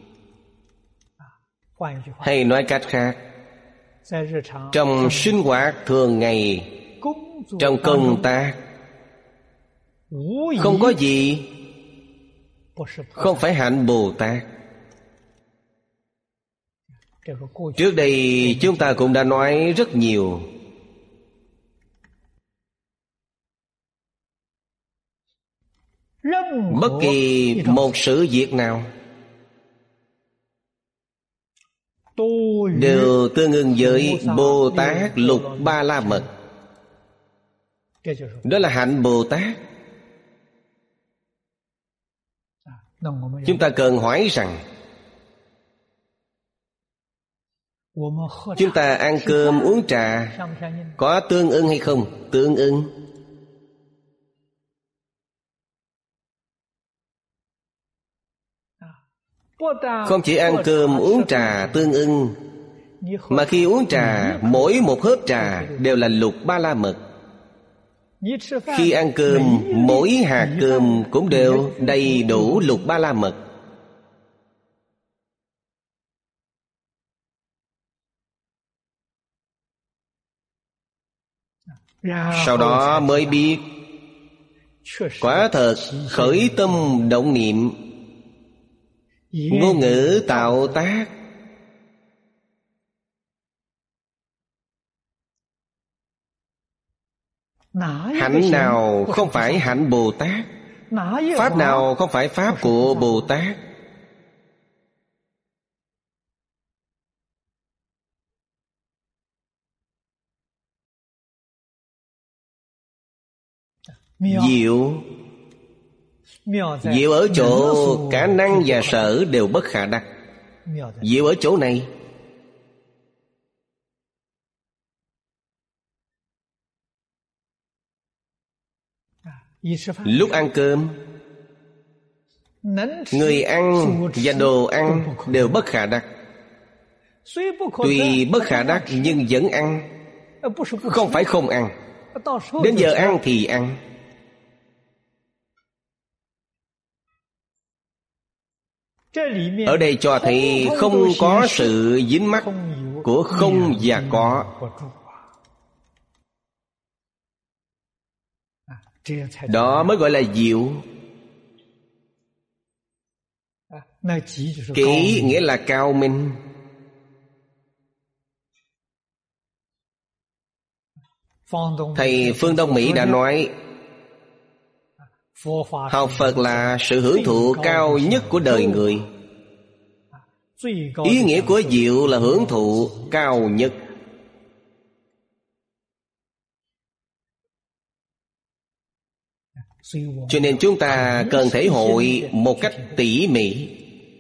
Hay nói cách khác, trong sinh hoạt thường ngày, trong công tác, không có gì không phải hạnh Bồ Tát. Trước đây chúng ta cũng đã nói rất nhiều. Bất kỳ một sự việc nào đều tương ứng với Bồ Tát Lục Ba La Mật. Đó là hạnh Bồ Tát. Chúng ta cần hỏi rằng chúng ta ăn cơm uống trà có tương ưng hay không? Tương ưng. Không chỉ ăn cơm uống trà tương ưng, mà khi uống trà, mỗi một hớp trà đều là lục ba la mật. Khi ăn cơm, mỗi hạt cơm cũng đều đầy đủ lục ba la mật. Sau đó mới biết quả thật khởi tâm động niệm, ngôn ngữ tạo tác, hạnh nào không phải hạnh Bồ Tát, pháp nào không phải pháp của Bồ Tát. Diệu ở chỗ cả năng và sở đều bất khả đắc. Diệu ở chỗ này. Lúc ăn cơm, người ăn và đồ ăn đều bất khả đắc. Tuy bất khả đắc nhưng vẫn ăn, không phải không ăn. Đến giờ ăn thì ăn. Ở đây cho thấy không có sự dính mắc của không và có. Đó mới gọi là diệu. Kỹ nghĩa là cao minh. Thầy Phương Đông Mỹ đã nói, học Phật là sự hưởng thụ cao nhất của đời người. Ý nghĩa của diệu là hưởng thụ cao nhất. Cho nên chúng ta cần thể hội một cách tỉ mỉ.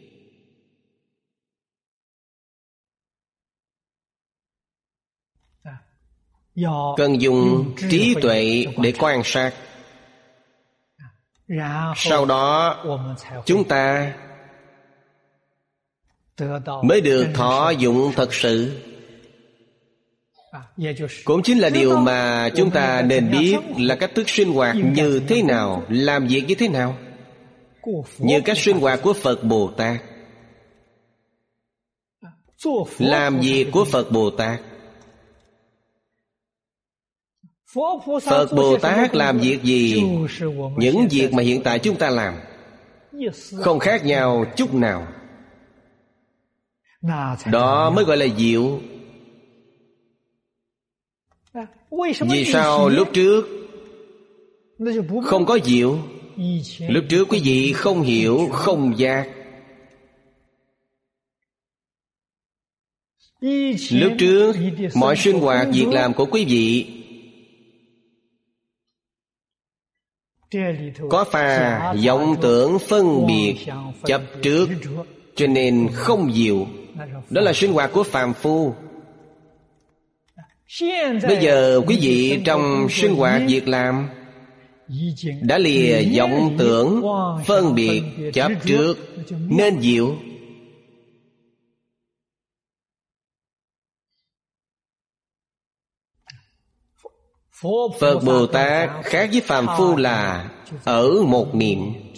Cần dùng trí tuệ để quan sát. Sau đó chúng ta mới được thọ dụng thật sự. Cũng chính là điều mà chúng ta nên biết là cách thức sinh hoạt như thế nào, làm việc như thế nào. Như cách sinh hoạt của Phật Bồ Tát, làm việc của Phật Bồ Tát. Phật Bồ Tát làm việc gì? Những việc mà hiện tại chúng ta làm, không khác nhau chút nào. Đó mới gọi là diệu. Vì sao lúc trước không có diệu? Lúc trước quý vị không hiểu, không giác. Lúc trước mọi sinh hoạt việc làm của quý vị có pha vọng tưởng phân biệt chấp trước, cho nên không diệu. Đó là sinh hoạt của phàm phu. Bây giờ quý vị trong sinh hoạt việc làm đã lìa vọng tưởng phân biệt chấp trước, nên diệu. Phật Bồ Tát khác với phàm phu là ở một niệm.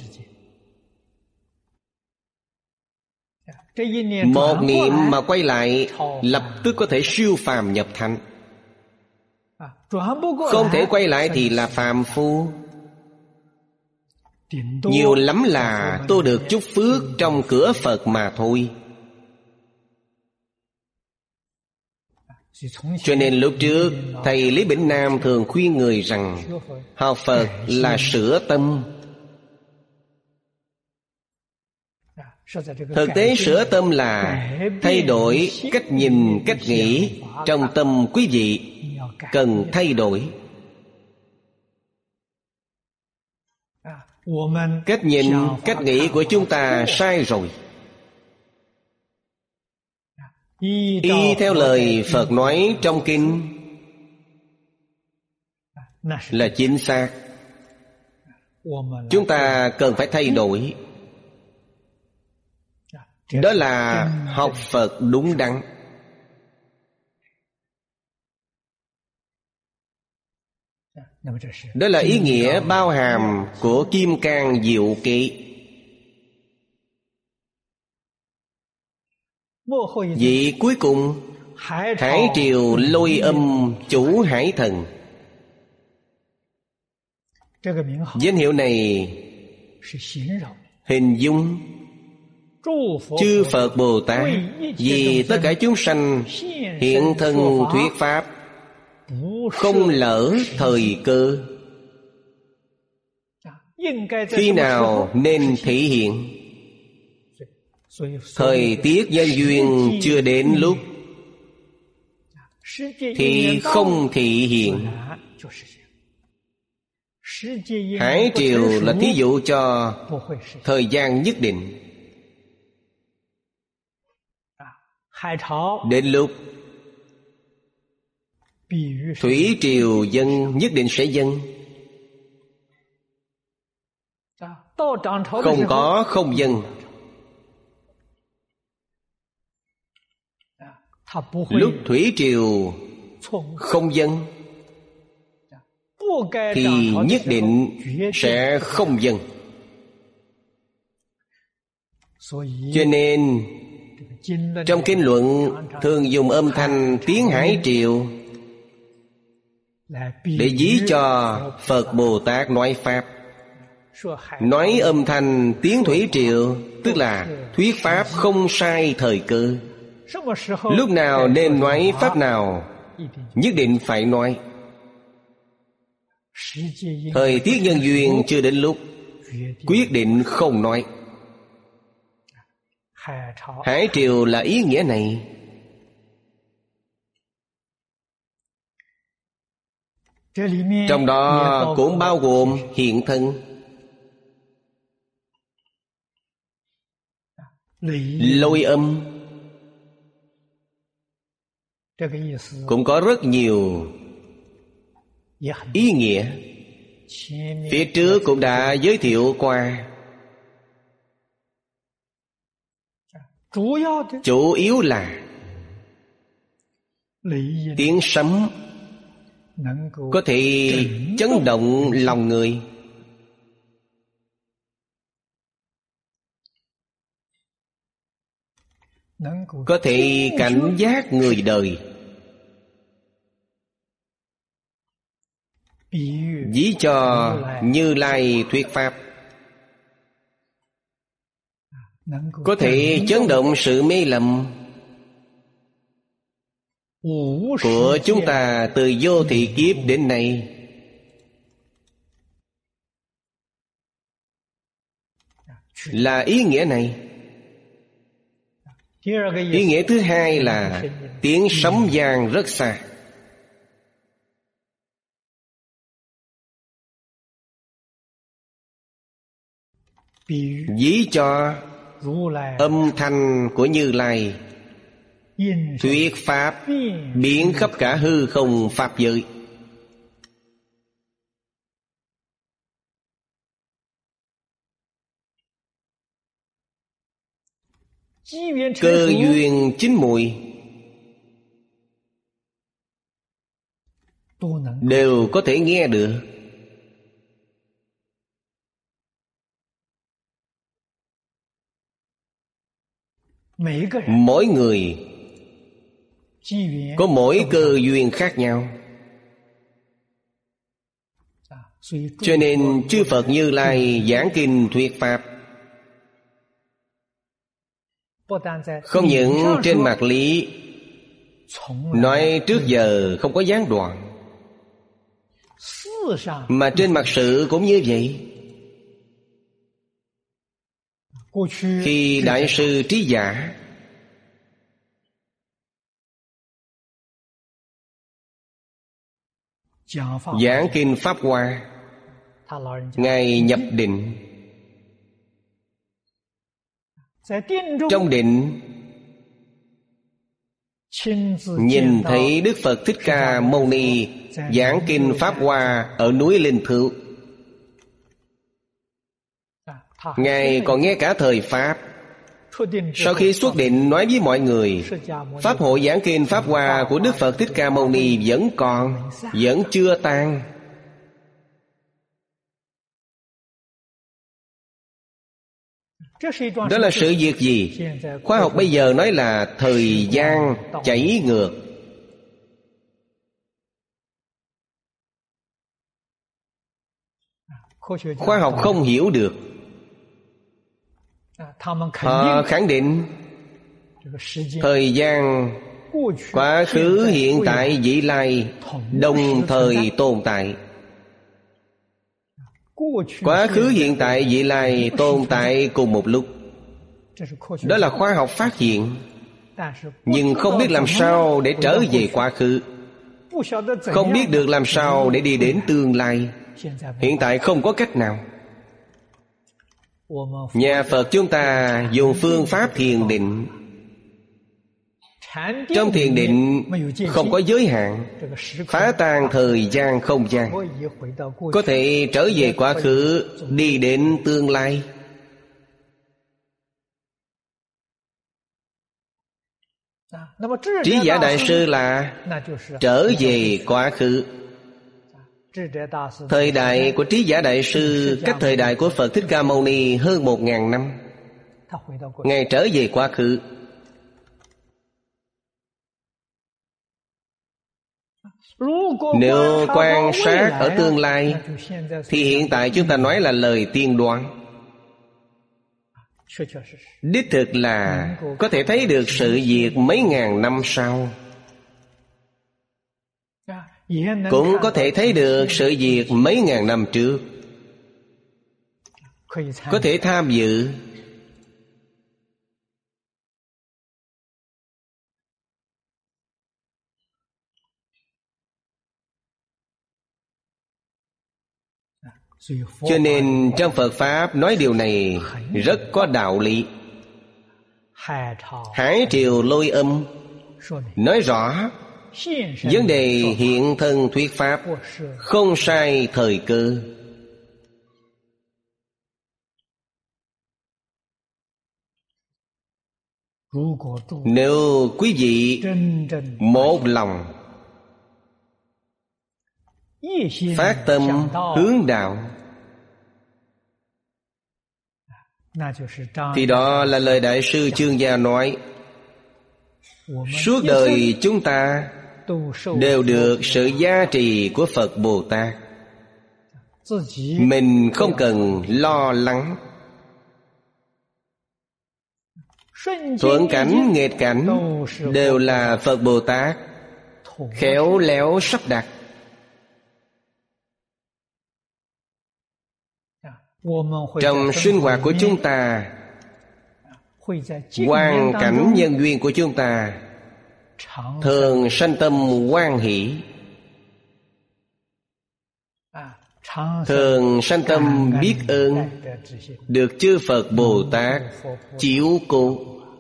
Một niệm mà quay lại, lập tức có thể siêu phàm nhập thánh. Không thể quay lại thì là phàm phu. Nhiều lắm là tô được chút phước trong cửa Phật mà thôi. Cho nên lúc trước thầy Lý Bỉnh Nam thường khuyên người rằng học Phật là sửa tâm. Thực tế sửa tâm là thay đổi cách nhìn, cách nghĩ. Trong tâm quý vị cần thay đổi. Cách nhìn, cách nghĩ của chúng ta sai rồi. Y theo lời Phật nói trong kinh là chính xác. Chúng ta cần phải thay đổi. Đó là học Phật đúng đắn. Đó là ý nghĩa bao hàm của Kim Cang Diệu Ký. Vị cuối cùng, Hải triều lôi âm chủ hải thần. Danh hiệu này hình dung chư Phật Bồ Tát vì tất cả chúng sanh hiện thân thuyết pháp, không lỡ thời cơ. Khi nào nên thể hiện? Thời tiết nhân duyên chưa đến lúc thì không thể hiện. Hải triều là thí dụ cho thời gian nhất định. Đến lúc thủy triều dân nhất định sẽ dân. Không có không dân. Lúc thủy triều không dân thì nhất định sẽ không dân. Cho nên trong kinh luận thường dùng âm thanh tiếng hải triều để ví cho Phật Bồ Tát nói pháp. Nói âm thanh tiếng thủy triều tức là thuyết pháp không sai thời cơ. Lúc nào nên nói pháp nào nhất định phải nói. Thời tiết nhân duyên chưa đến lúc quyết định không nói. Hải triều là ý nghĩa này. Trong đó cũng bao gồm hiện thân. Lôi âm cũng có rất nhiều ý nghĩa. Phía trước cũng đã giới thiệu qua. Chủ yếu là tiếng sấm có thể chấn động lòng người. Có thể cảnh giác người đời. Ví cho Như Lai thuyết pháp, có thể chấn động sự mê lầm của chúng ta từ vô thị kiếp đến nay. Là ý nghĩa này. Ý nghĩa thứ hai là tiếng sấm vang rất xa. Ví cho âm thanh của Như Lai thuyết pháp biến khắp cả hư không pháp giới. Cơ duyên chín mùi đều có thể nghe được. Mỗi người có mỗi cơ duyên khác nhau. Cho nên chư Phật Như Lai giảng kinh thuyết pháp không những trên mặt lý nói trước giờ không có gián đoạn, mà trên mặt sự cũng như vậy. Khi Đại sư Trí Giả giảng kinh Pháp Hoa, Ngài nhập định. Trong định nhìn thấy Đức Phật Thích Ca Mâu Ni giảng kinh Pháp Hoa ở núi Linh Thứu. Ngài còn nghe cả thời Pháp, Sau khi xuất định nói với mọi người, Pháp hội giảng kinh Pháp Hoa của Đức Phật Thích Ca Mâu Ni vẫn còn, vẫn chưa tan. Đó là sự việc gì? Khoa học bây giờ nói là thời gian chảy ngược. Khoa học không hiểu được. Họ khẳng định thời gian quá khứ, hiện tại, vị lai đồng thời tồn tại. Quá khứ, hiện tại, vị lai tồn tại cùng một lúc. Đó là khoa học phát hiện. Nhưng không biết làm sao để trở về quá khứ, không biết được làm sao để đi đến tương lai. Hiện tại không có cách nào. Nhà Phật chúng ta dùng phương pháp thiền định. Trong thiền định không có giới hạn, phá tan thời gian không gian, có thể trở về quá khứ, đi đến tương lai. Trí giả đại sư là trở về quá khứ. Thời đại của trí giả đại sư cách thời đại của Phật Thích Ca Mâu Ni hơn 1000 năm. Ngài trở về quá khứ. Nếu quan sát ở tương lai thì hiện tại chúng ta nói là lời tiên đoán. Đích thực là có thể thấy được sự việc mấy ngàn năm sau, cũng có thể thấy được sự việc mấy ngàn năm trước, có thể tham dự. Cho nên trong Phật Pháp nói điều này rất có đạo lý. Hải triều lôi âm nói rõ vấn đề hiện thân thuyết Pháp không sai thời cơ. Nếu quý vị một lòng phát tâm hướng đạo thì đó là lời Đại sư Chương Gia nói: suốt đời chúng ta đều được sự gia trì của Phật Bồ Tát. Mình không cần lo lắng. Thuận cảnh, nghịch cảnh đều là Phật Bồ Tát khéo léo sắp đặt. Trong sinh hoạt của chúng ta, hoàn cảnh nhân duyên của chúng ta thường sanh tâm hoan hỷ, thường sanh tâm biết ơn được chư Phật Bồ Tát chiếu cố.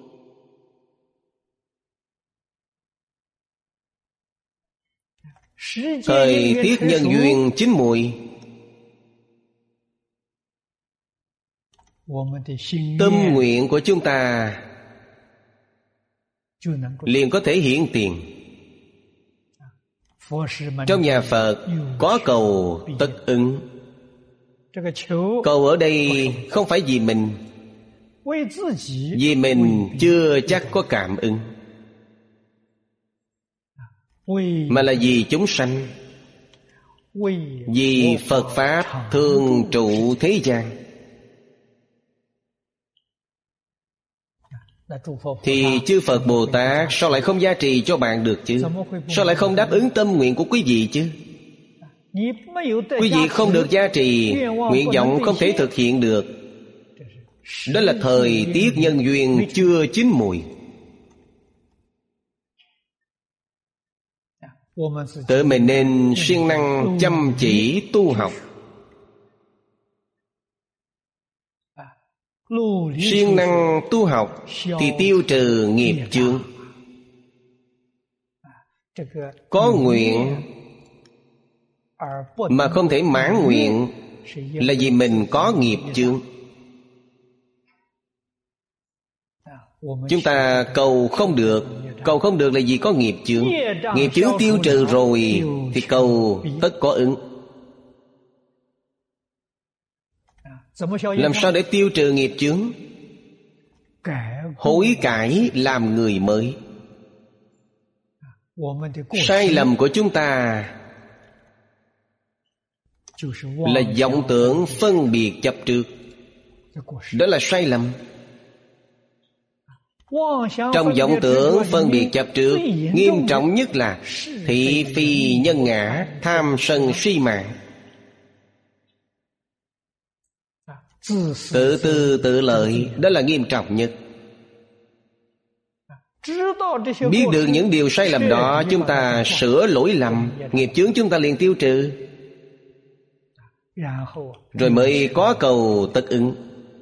Thời tiết nhân duyên chín mùi, tâm nguyện của chúng ta liền có thể hiển tiền. Trong nhà Phật có cầu tất ứng. Cầu ở đây không phải vì mình, vì mình chưa chắc có cảm ứng, mà là vì chúng sanh, vì Phật Pháp thường trụ thế gian. Thì chư Phật Bồ Tát sao lại không gia trì cho bạn được chứ? Sao lại không đáp ứng tâm nguyện của quý vị chứ? Quý vị không được gia trì, nguyện vọng không thể thực hiện được. Đó là thời tiết nhân duyên chưa chín mùi. Tự mình nên siêng năng chăm chỉ tu học, siêng năng tu học thì tiêu trừ nghiệp chướng. Có nguyện mà không thể mãn nguyện là vì mình có nghiệp chướng. Chúng ta cầu không được. Cầu không được là vì có nghiệp chướng. Nghiệp chướng tiêu trừ rồi thì cầu tất có ứng. Làm sao để tiêu trừ nghiệp chướng? Hối cải làm người mới. Sai lầm của chúng ta là vọng tưởng phân biệt chấp trước. Đó là sai lầm. Trong vọng tưởng phân biệt chấp trước, nghiêm trọng nhất là thị phi nhân ngã, tham sân si mạng, tự tư tự lợi. Đó là nghiêm trọng nhất. Biết được những điều sai lầm đó, chúng ta sửa lỗi lầm, nghiệp chướng chúng ta liền tiêu trừ, rồi mới có cầu tất ứng.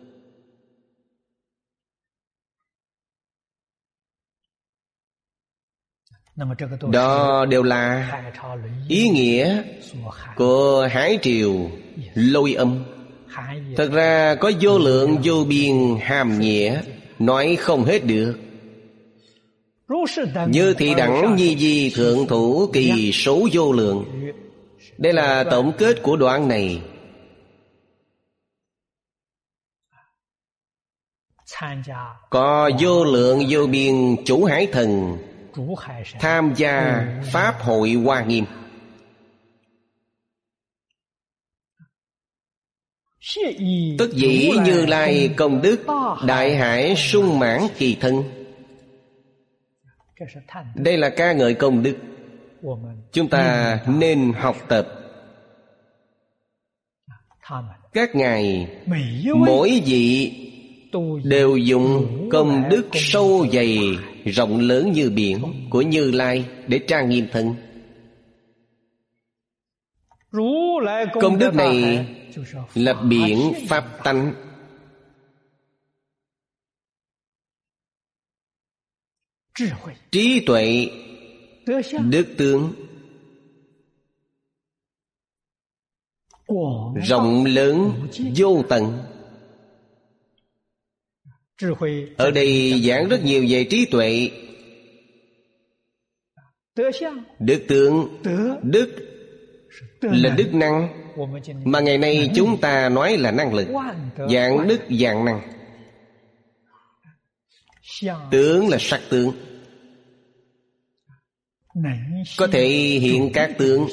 Đó đều là ý nghĩa của Hải Triều Lôi Âm. Thật ra có vô lượng vô biên hàm nghĩa, nói không hết được. Như thị đẳng nhi di thượng thủ kỳ số vô lượng. Đây là tổng kết của đoạn này. Có vô lượng vô biên chủ hải thần tham gia Pháp hội Hoa Nghiêm. Tất dĩ Như Lai công đức, đại hải sung mãn kỳ thân. Đây là ca ngợi công đức. Chúng ta nên học tập. Các ngài mỗi vị đều dùng công đức sâu dày rộng lớn như biển của Như Lai để trang nghiêm thân. Công đức này là biển pháp tánh. Trí tuệ, đức tướng, rộng lớn vô tận. Ở đây giảng rất nhiều về trí tuệ, đức tướng. Đức là đức năng, mà ngày nay chúng ta nói là năng lực. Dạng đức dạng năng. Tướng là sắc tướng, có thể hiện các tướng.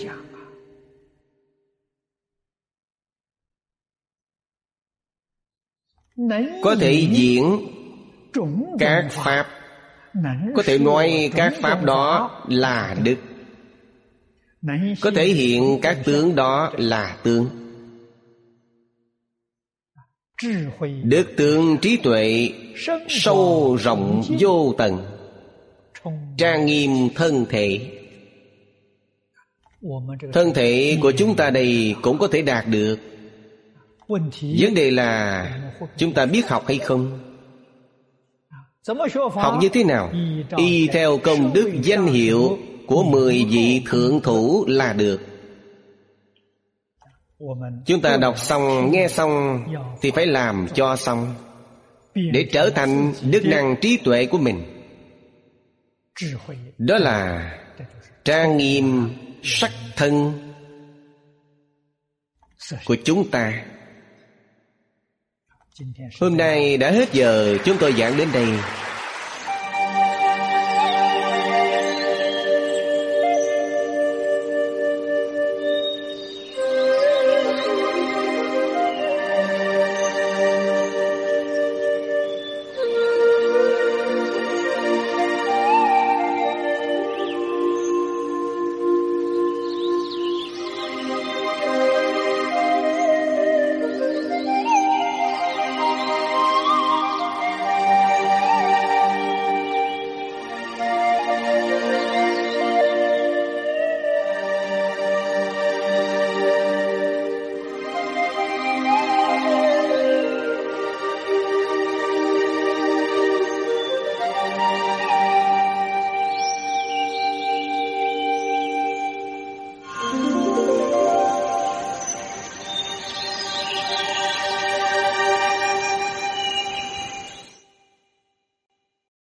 Có thể diễn các pháp, có thể nói các pháp đó là đức, có thể hiện các tướng đó là tướng. Đức tướng trí tuệ sâu rộng vô tận, trang nghiêm thân thể. Thân thể của chúng ta đây cũng có thể đạt được. Vấn đề là chúng ta biết học hay không? Học như thế nào? Y theo công đức danh hiệu của 10 vị thượng thủ là được. Chúng ta đọc xong, nghe xong thì phải làm cho xong, để trở thành đức năng trí tuệ của mình. Đó là trang nghiêm sắc thân của chúng ta. Hôm nay đã hết giờ, chúng tôi giảng đến đây.